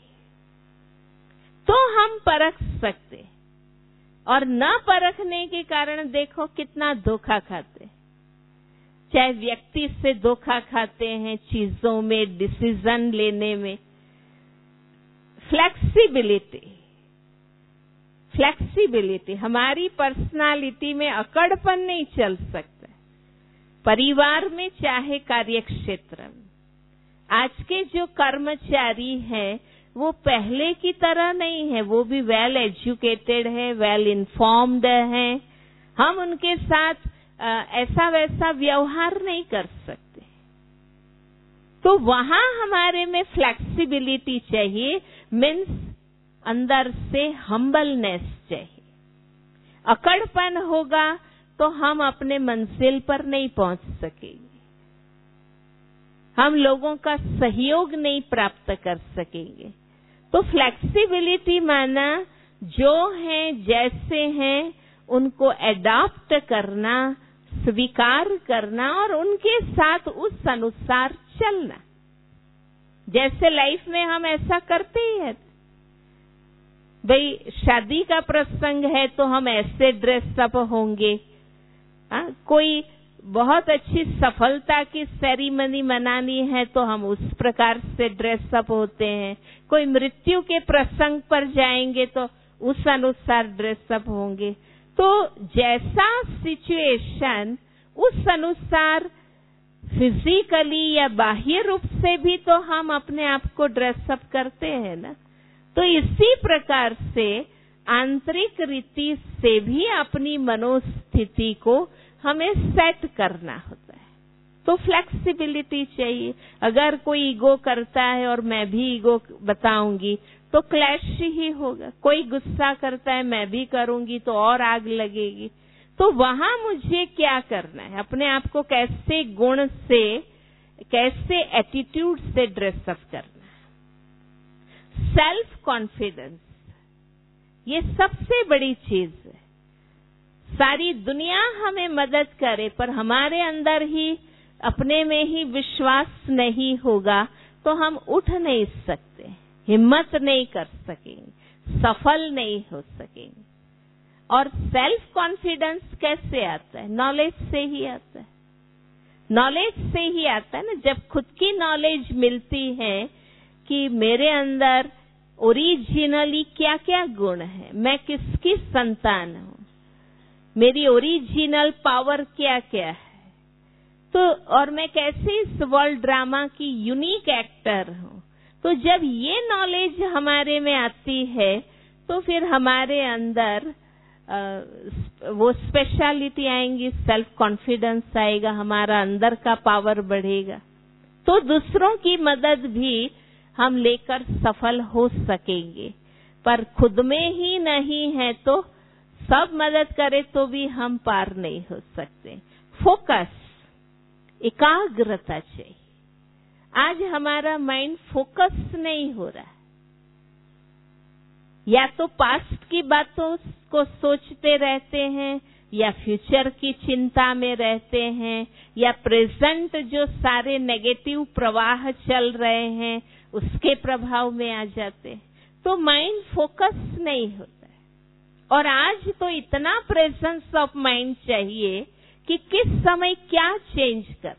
तो हम परख सकते। और न परखने के कारण देखो कितना धोखा खाते, चाहे व्यक्ति से धोखा खाते हैं, चीजों में, डिसीजन लेने में। फ्लेक्सिबिलिटी, फ्लेक्सिबिलिटी, हमारी पर्सनालिटी में अकड़पन नहीं चल सकता, परिवार में चाहे कार्य क्षेत्र में। आज के जो कर्मचारी हैं वो पहले की तरह नहीं है, वो भी वेल एजुकेटेड है, वेल इन्फॉर्म्ड है। हम उनके साथ आ, ऐसा वैसा व्यवहार नहीं कर सकते, तो वहां हमारे में फ्लेक्सिबिलिटी चाहिए, मीन्स अंदर से हम्बलनेस चाहिए। अकड़पन होगा तो हम अपने मंजिल पर नहीं पहुंच सकेंगे, हम लोगों का सहयोग नहीं प्राप्त कर सकेंगे। तो फ्लेक्सिबिलिटी माना जो हैं जैसे हैं उनको एडॉप्ट करना, स्वीकार करना और उनके साथ उस अनुसार चलना। जैसे लाइफ में हम ऐसा करते ही हैं, भाई शादी का प्रसंग है तो हम ऐसे ड्रेसअप होंगे, आ, कोई बहुत अच्छी सफलता की सेरेमनी मनानी है तो हम उस प्रकार से ड्रेसअप होते हैं, कोई मृत्यु के प्रसंग पर जाएंगे तो उस अनुसार ड्रेसअप होंगे। तो जैसा सिचुएशन उस अनुसार फिजिकली या बाह्य रूप से भी तो हम अपने आप को ड्रेसअप करते हैं ना। तो इसी प्रकार से आंतरिक रीति से भी अपनी मनोस्थिति को हमें सेट करना होता है। तो फ्लेक्सिबिलिटी चाहिए। अगर कोई ईगो करता है और मैं भी ईगो बताऊंगी तो क्लैश ही होगा। कोई गुस्सा करता है मैं भी करूंगी तो और आग लगेगी। तो वहां मुझे क्या करना है, अपने आप को कैसे गुण से, कैसे एटीट्यूड से ड्रेसअप करना है। सेल्फ कॉन्फिडेंस, ये सबसे बड़ी चीज है। सारी दुनिया हमें मदद करे पर हमारे अंदर ही, अपने में ही विश्वास नहीं होगा तो हम उठ नहीं सकते, हिम्मत नहीं कर सकेंगे, सफल नहीं हो सकेंगे। और सेल्फ कॉन्फिडेंस कैसे आता है? नॉलेज से ही आता है। नॉलेज से ही आता है ना। जब खुद की नॉलेज मिलती है कि मेरे अंदर ओरिजिनली क्या क्या गुण है, मैं किसकी संतान हूं, मेरी ओरिजिनल पावर क्या क्या है, तो और मैं कैसे इस वर्ल्ड ड्रामा की यूनिक एक्टर हूं। तो जब ये नॉलेज हमारे में आती है तो फिर हमारे अंदर आ, वो स्पेशलिटी आएंगी, सेल्फ कॉन्फिडेंस आएगा, हमारा अंदर का पावर बढ़ेगा, तो दूसरों की मदद भी हम लेकर सफल हो सकेंगे। पर खुद में ही नहीं है तो सब मदद करे तो भी हम पार नहीं हो सकते। फोकस, एकाग्रता चाहिए। आज हमारा माइंड फोकस नहीं हो रहा है, या तो पास्ट की बातों को सोचते रहते हैं, या फ्यूचर की चिंता में रहते हैं, या प्रेजेंट जो सारे नेगेटिव प्रवाह चल रहे हैं उसके प्रभाव में आ जाते हैं, तो माइंड फोकस नहीं होता है। और आज तो इतना प्रेजेंस ऑफ माइंड चाहिए कि किस समय क्या चेंज कर।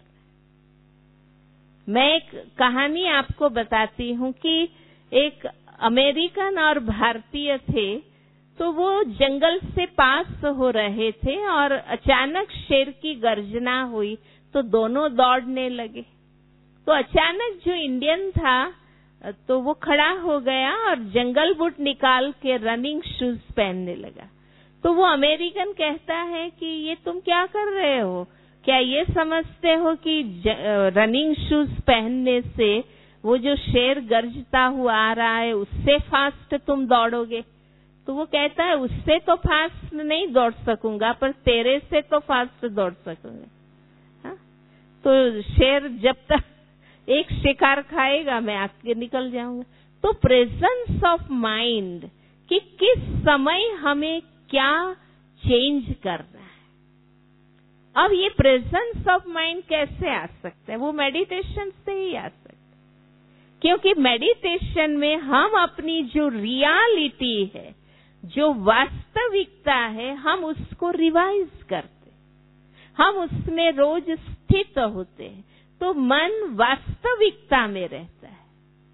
मैं एक कहानी आपको बताती हूँ कि एक अमेरिकन और भारतीय थे, तो वो जंगल से पास हो रहे थे और अचानक शेर की गर्जना हुई तो दोनों दौड़ने लगे। तो अचानक जो इंडियन था तो वो खड़ा हो गया और जंगल बूट निकाल के रनिंग शूज पहनने लगा। तो वो अमेरिकन कहता है कि ये तुम क्या कर रहे हो, क्या ये समझते हो कि रनिंग शूज पहनने से वो जो शेर गरजता हुआ आ रहा है उससे फास्ट तुम दौड़ोगे? तो वो कहता है उससे तो फास्ट नहीं दौड़ सकूंगा, पर तेरे से तो फास्ट दौड़ सकूंगा। हाँ? तो शेर जब तक एक शिकार खाएगा मैं आगे निकल जाऊंगा। तो प्रेजेंस ऑफ माइंड कि किस समय हमें क्या चेंज करना है। अब ये प्रेजेंस ऑफ माइंड कैसे आ सकता है? वो मेडिटेशन से ही आ सकता है, क्योंकि मेडिटेशन में हम अपनी जो रियलिटी है, जो वास्तविकता है, हम उसको रिवाइज करते, हम उसमें रोज स्थित होते हैं, तो मन वास्तविकता में रहता है,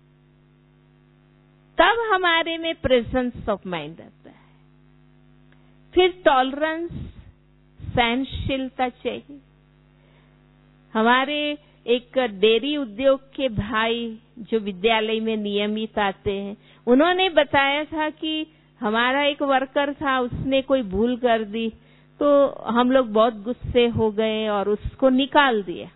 तब हमारे में प्रेजेंस ऑफ माइंड आता है। फिर टॉलरेंस, सहनशीलता चाहिए। हमारे एक डेयरी उद्योग के भाई जो विद्यालय में नियमित आते हैं, उन्होंने बताया था कि हमारा एक वर्कर था, उसने कोई भूल कर दी, तो हम लोग बहुत गुस्से हो गए और उसको निकाल दिया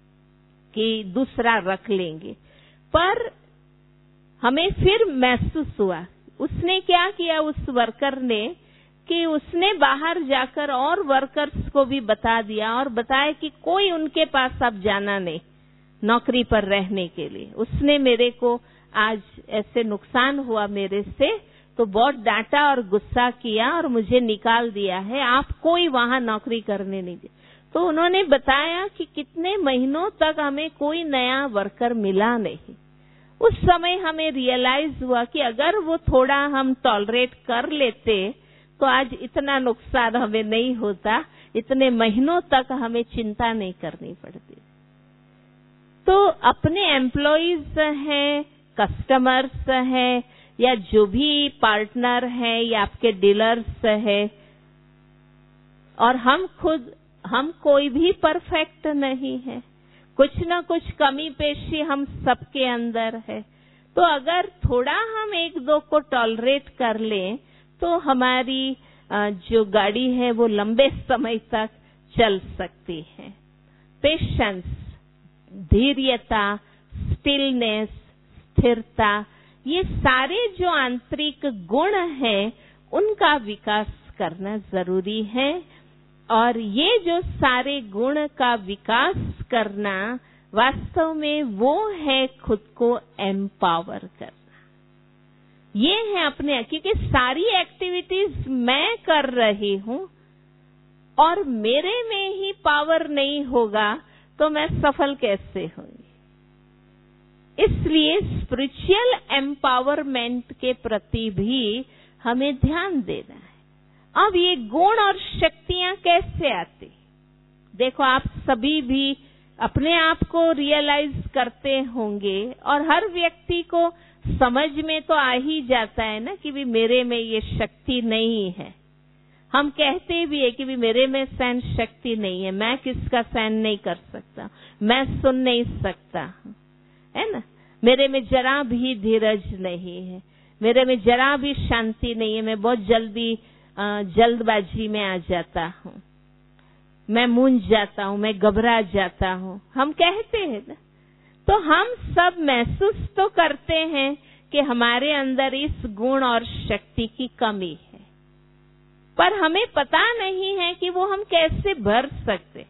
कि दूसरा रख लेंगे। पर हमें फिर महसूस हुआ, उसने क्या किया उस वर्कर ने कि उसने बाहर जाकर और वर्कर्स को भी बता दिया और बताया कि कोई उनके पास अब जाना नहीं नौकरी पर रहने के लिए। उसने मेरे को आज ऐसे नुकसान हुआ मेरे से, तो बहुत डांटा और गुस्सा किया और मुझे निकाल दिया है, आप कोई वहां नौकरी करने नहीं दे। तो उन्होंने बताया कि कितने महीनों तक हमें कोई नया वर्कर मिला नहीं। उस समय हमें रियलाइज हुआ कि अगर वो थोड़ा हम टॉलरेट कर लेते तो आज इतना नुकसान हमें नहीं होता, इतने महीनों तक हमें चिंता नहीं करनी पड़ती। तो अपने एम्प्लॉइज हैं, कस्टमर्स हैं, या जो भी पार्टनर हैं या आपके डीलर्स हैं, और हम खुद, हम कोई भी परफेक्ट नहीं है, कुछ ना कुछ कमी पेशी हम सबके अंदर है। तो अगर थोड़ा हम एक दो को टॉलरेट कर लें तो हमारी जो गाड़ी है वो लंबे समय तक चल सकती है। पेशेंस, धैर्यता, स्टिलनेस, स्थिरता, ये सारे जो आंतरिक गुण हैं उनका विकास करना जरूरी है। और ये जो सारे गुण का विकास करना वास्तव में वो है खुद को एम्पावर करना। ये है अपने, क्योंकि सारी एक्टिविटीज मैं कर रही हूं और मेरे में ही पावर नहीं होगा तो मैं सफल कैसे होंगी। इसलिए स्पिरिचुअल एम्पावरमेंट के प्रति भी हमें ध्यान देना है। अब ये गुण और शक्तियां कैसे आती? देखो, आप सभी भी अपने आप को रियलाइज करते होंगे और हर व्यक्ति को समझ में तो आ ही जाता है ना कि भी मेरे में ये शक्ति नहीं है। हम कहते भी है कि भी मेरे में सहन शक्ति नहीं है, मैं किसका सहन नहीं कर सकता, मैं सुन नहीं सकता, है ना, मेरे में जरा भी धीरज नहीं है, मेरे में जरा भी शांति नहीं है, मैं बहुत जल्दी जल्दबाजी में आ जाता हूँ, मैं मूंझ जाता हूँ, मैं घबरा जाता हूँ, हम कहते हैं ना। तो हम सब महसूस तो करते हैं कि हमारे अंदर इस गुण और शक्ति की कमी है, पर हमें पता नहीं है कि वो हम कैसे भर सकते।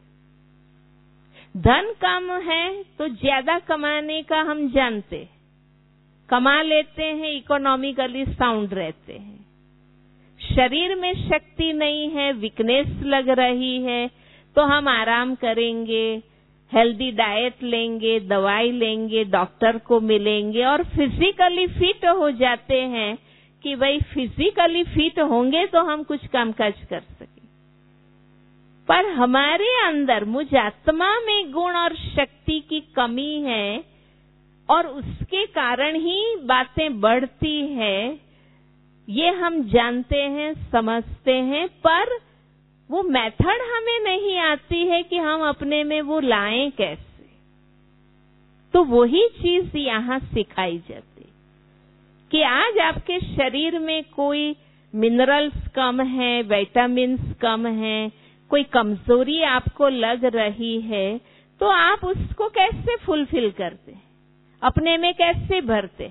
धन कम है तो ज्यादा कमाने का हम जानते, कमा लेते हैं, इकोनॉमिकली साउंड रहते हैं। शरीर में शक्ति नहीं है, वीकनेस लग रही है, तो हम आराम करेंगे, हेल्दी डाइट लेंगे, दवाई लेंगे, डॉक्टर को मिलेंगे और फिजिकली फिट हो जाते हैं कि भाई फिजिकली फिट होंगे तो हम कुछ कामकाज कर सकें। पर हमारे अंदर मुझ आत्मा में गुण और शक्ति की कमी है और उसके कारण ही बातें बढ़ती है, ये हम जानते हैं, समझते हैं, पर वो मेथड हमें नहीं आती है कि हम अपने में वो लाएं कैसे। तो वही चीज यहाँ सिखाई जाती कि आज आपके शरीर में कोई मिनरल्स कम है, विटामिन्स कम है, कोई कमजोरी आपको लग रही है, तो आप उसको कैसे फुलफिल करते, अपने में कैसे भरते?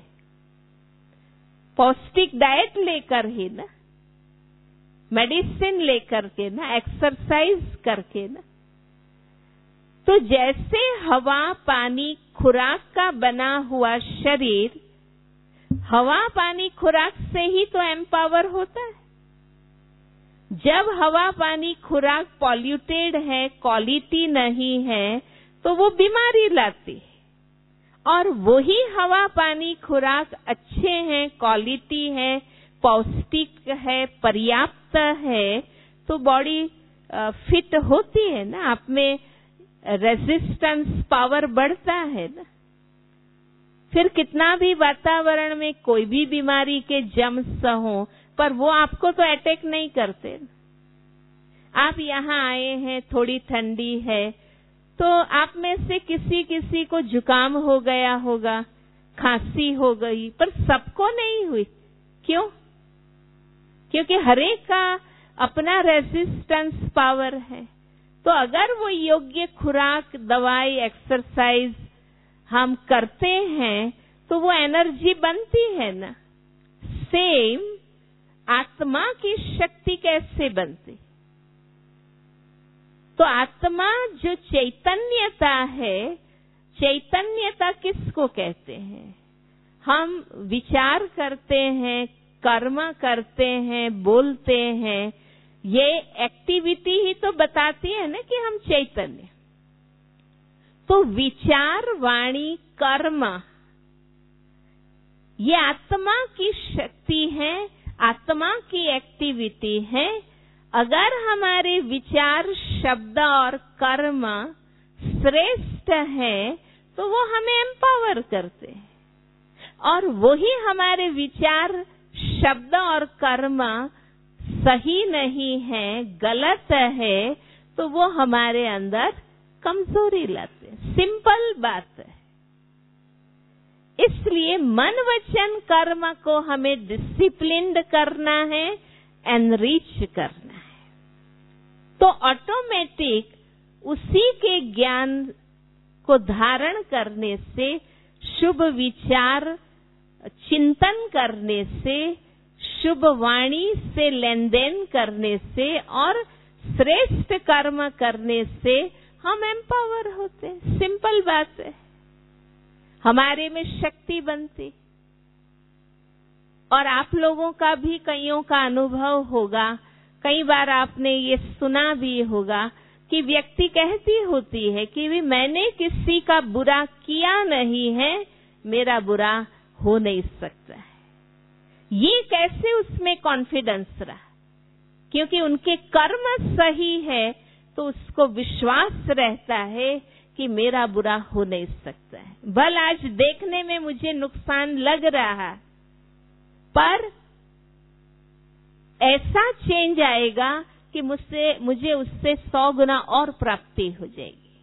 पौष्टिक डाइट लेकर ही ना, मेडिसिन लेकर के ना, एक्सरसाइज करके ना। तो जैसे हवा पानी खुराक का बना हुआ शरीर, हवा पानी खुराक से ही तो एम्पावर होता है। जब हवा पानी खुराक पॉल्यूटेड है, क्वालिटी नहीं है, तो वो बीमारी लाती है। और वही हवा पानी खुराक अच्छे हैं, क्वालिटी है, पौष्टिक है, पर्याप्त है, तो बॉडी फिट होती है ना, आप में रेजिस्टेंस पावर बढ़ता है ना। फिर कितना भी वातावरण में कोई भी बीमारी के जम्स हो, पर वो आपको तो अटैक नहीं करते। आप यहाँ आए हैं, थोड़ी ठंडी है, तो आप में से किसी किसी को जुकाम हो गया होगा, खांसी हो गई, पर सबको नहीं हुई। क्यों? क्योंकि हरेक का अपना रेजिस्टेंस पावर है। तो अगर वो योग्य खुराक, दवाई, एक्सरसाइज हम करते हैं तो वो एनर्जी बनती है ना। सेम आत्मा की शक्ति कैसे बनती? तो आत्मा जो चैतन्यता है, चैतन्यता किसको कहते हैं? हम विचार करते हैं, कर्म करते हैं, बोलते हैं, ये एक्टिविटी ही तो बताती है ना कि हम चैतन्य। तो विचार, वाणी, कर्म, ये आत्मा की शक्ति है, आत्मा की एक्टिविटी है। अगर हमारे विचार, शब्द और कर्म श्रेष्ठ है तो वो हमें एम्पावर करते हैं, और वही हमारे विचार, शब्द और कर्म सही नहीं है, गलत है, तो वो हमारे अंदर कमजोरी लाते हैं। सिंपल बात है। इसलिए मन वचन कर्म को हमें डिसिप्लिन्ड करना है, एनरिच करना है। तो ऑटोमेटिक उसी के ज्ञान को धारण करने से, शुभ विचार चिंतन करने से, शुभ वाणी से लेन देन करने से और श्रेष्ठ कर्म करने से हम एम्पावर होते। सिंपल बात है। हमारे में शक्ति बनती। और आप लोगों का भी कईयों का अनुभव होगा, कई बार आपने ये सुना भी होगा कि व्यक्ति कहती होती है कि भी मैंने किसी का बुरा किया नहीं है, मेरा बुरा हो नहीं सकता है। ये कैसे उसमें कॉन्फिडेंस रहा? क्योंकि उनके कर्म सही है, तो उसको विश्वास रहता है कि मेरा बुरा हो नहीं सकता है। भल आज देखने में मुझे नुकसान लग रहा, पर ऐसा चेंज आएगा कि मुझसे मुझे उससे सौ गुना और प्राप्ति हो जाएगी।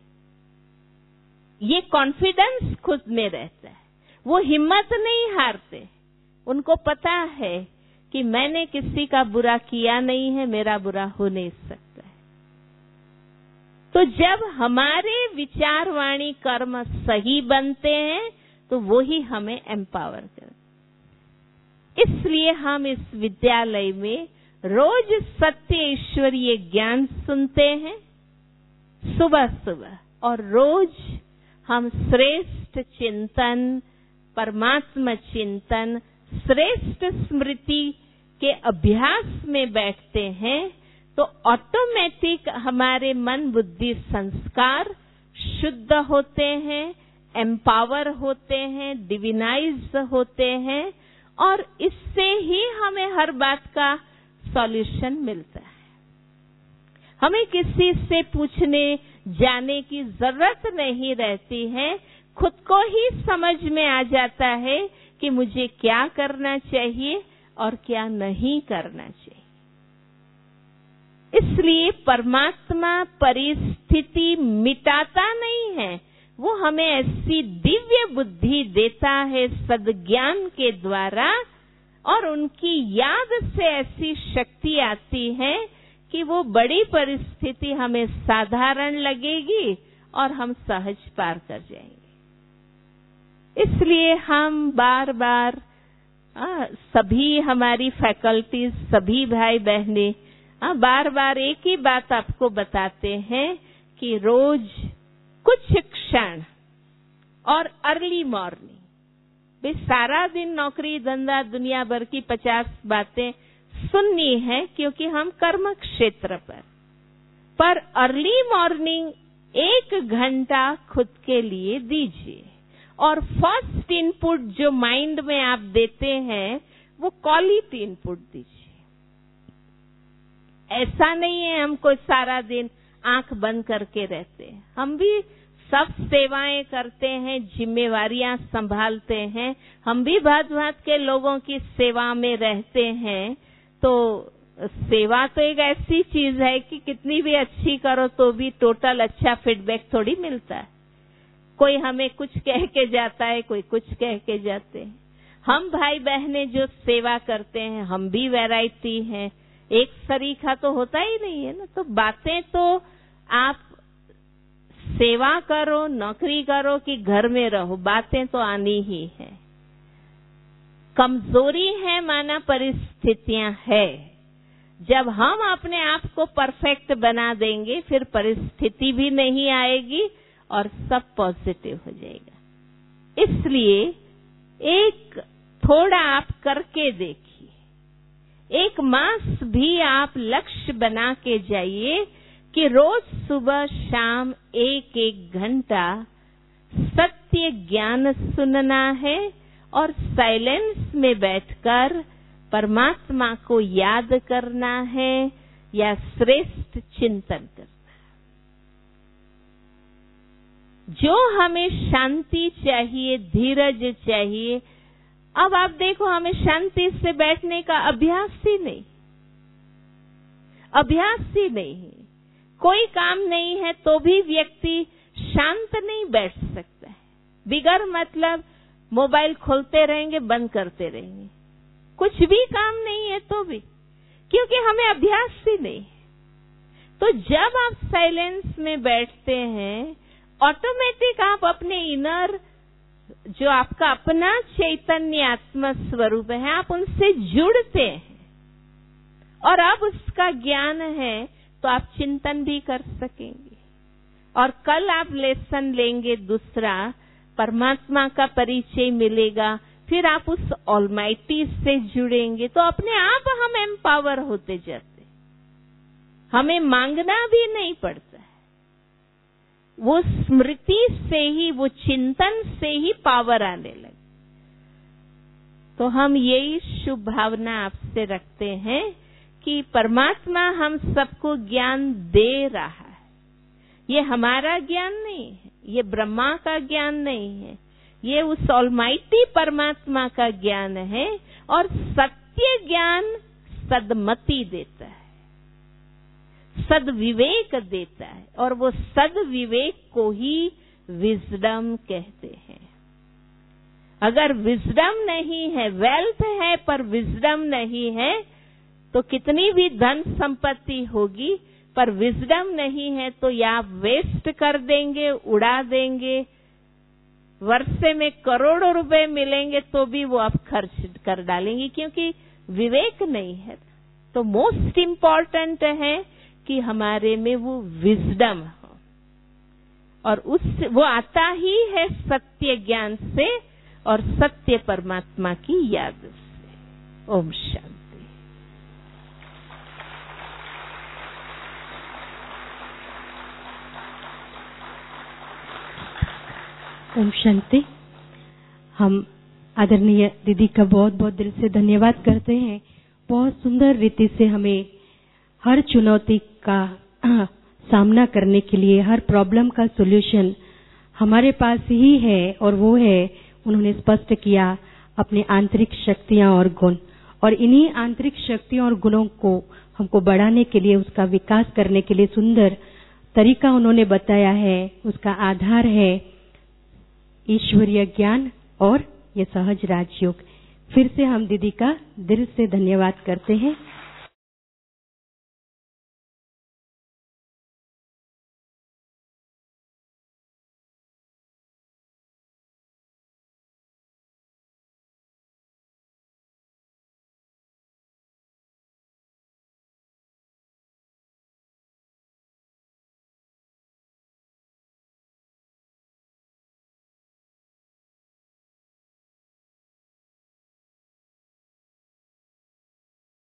ये कॉन्फिडेंस खुद में रहता है। वो हिम्मत नहीं हारते, उनको पता है कि मैंने किसी का बुरा किया नहीं है, मेरा बुरा हो नहीं सकता है। तो जब हमारे विचार, वाणी, कर्म सही बनते हैं तो वो ही हमें एम्पावर करते। इसलिए हम इस विद्यालय में रोज सत्य ईश्वरीय ज्ञान सुनते हैं सुबह सुबह, और रोज हम श्रेष्ठ चिंतन, परमात्मा चिंतन, श्रेष्ठ स्मृति के अभ्यास में बैठते हैं तो ऑटोमेटिक हमारे मन, बुद्धि, संस्कार शुद्ध होते हैं, एम्पावर होते हैं, डिविनाइज होते हैं, और इससे ही हमें हर बात का सॉल्यूशन मिलता है। हमें किसी से पूछने जाने की जरूरत नहीं रहती है, खुद को ही समझ में आ जाता है कि मुझे क्या करना चाहिए और क्या नहीं करना चाहिए। इसलिए परमात्मा परिस्थिति मिटाता नहीं है, वो हमें ऐसी दिव्य बुद्धि देता है सद्ज्ञान के द्वारा, और उनकी याद से ऐसी शक्ति आती है कि वो बड़ी परिस्थिति हमें साधारण लगेगी और हम सहज पार कर जाएंगे। इसलिए हम बार बार आ, सभी हमारी फैकल्टीज, सभी भाई बहने आ, बार बार एक ही बात आपको बताते हैं कि रोज कुछ क्षण और अर्ली मॉर्निंग, भी सारा दिन नौकरी धंधा दुनिया भर की पचास बातें सुननी है क्योंकि हम कर्म क्षेत्र पर पर अर्ली मॉर्निंग एक घंटा खुद के लिए दीजिए, और फर्स्ट इनपुट जो माइंड में आप देते हैं वो क्वालिटी इनपुट दीजिए। ऐसा नहीं है हमको सारा दिन आंख बंद करके रहते हैं, हम भी सब सेवाएं करते हैं, जिम्मेवारियां संभालते हैं, हम भी भांत भांत के लोगों की सेवा में रहते हैं। तो सेवा तो एक ऐसी चीज है कि कितनी भी अच्छी करो तो भी टोटल अच्छा फीडबैक थोड़ी मिलता है। कोई हमें कुछ कह के जाता है, कोई कुछ कह के जाते हैं। हम भाई बहने जो सेवा करते हैं हम भी वैरायटी हैं, एक सरीखा तो होता ही नहीं है ना। तो बातें तो आप सेवा करो, नौकरी करो कि घर में रहो, बातें तो आनी ही है। कमजोरी है माना परिस्थितियां है। जब हम अपने आप को परफेक्ट बना देंगे फिर परिस्थिति भी नहीं आएगी और सब पॉजिटिव हो जाएगा। इसलिए एक थोड़ा आप करके देखिए, एक मास भी आप लक्ष्य बना के जाइए कि रोज सुबह शाम एक एक घंटा सत्य ज्ञान सुनना है और साइलेंस में बैठकर परमात्मा को याद करना है या श्रेष्ठ चिंतन करना है। जो हमें शांति चाहिए, धीरज चाहिए, अब आप देखो हमें शांति से बैठने का अभ्यास ही नहीं, अभ्यास ही नहीं है। कोई काम नहीं है तो भी व्यक्ति शांत नहीं बैठ सकता है। बिगर मतलब मोबाइल खोलते रहेंगे, बंद करते रहेंगे, कुछ भी काम नहीं है तो भी, क्योंकि हमें अभ्यास ही नहीं है। तो जब आप साइलेंस में बैठते हैं ऑटोमेटिक आप अपने इनर, जो आपका अपना चैतन्य आत्मा स्वरूप है, आप उनसे जुड़ते हैं और अब उसका ज्ञान है तो आप चिंतन भी कर सकेंगे। और कल आप लेसन लेंगे दूसरा, परमात्मा का परिचय मिलेगा, फिर आप उस ऑलमाइटी से जुड़ेंगे तो अपने आप हम एम्पावर होते जाते, हमें मांगना भी नहीं पड़ता है। वो स्मृति से ही, वो चिंतन से ही पावर आने लगे। तो हम यही शुभ भावना आपसे रखते हैं कि परमात्मा हम सबको ज्ञान दे रहा है। ये हमारा ज्ञान नहीं है, ये ब्रह्मा का ज्ञान नहीं है, ये उस ऑलमाइटी परमात्मा का ज्ञान है। और सत्य ज्ञान सदमति देता है, सद्विवेक देता है, और वो सद्विवेक को ही विजडम कहते हैं। अगर विजडम नहीं है, वेल्थ है पर विजडम नहीं है, तो कितनी भी धन संपत्ति होगी पर विजडम नहीं है तो या आप वेस्ट कर देंगे, उड़ा देंगे, वर्षे में करोड़ों रुपए मिलेंगे तो भी वो आप खर्च कर डालेंगे, क्योंकि विवेक नहीं है। तो मोस्ट इम्पॉर्टेंट है कि हमारे में वो विजडम हो, और उस वो आता ही है सत्य ज्ञान से और सत्य परमात्मा की याद से। ओम शांति। ओम शांति। हम आदरणीय दीदी का बहुत बहुत दिल से धन्यवाद करते हैं। बहुत सुंदर रीति से हमें हर चुनौती का सामना करने के लिए, हर प्रॉब्लम का सॉल्यूशन हमारे पास ही है, और वो है, उन्होंने स्पष्ट किया, अपनी आंतरिक शक्तियां और गुण। और इन्हीं आंतरिक शक्तियों और गुणों को हमको बढ़ाने के लिए, उसका विकास करने के लिए सुंदर तरीका उन्होंने बताया है। उसका आधार है ईश्वरीय ज्ञान और ये सहज राजयोग। फिर से हम दीदी का दिल से धन्यवाद करते हैं।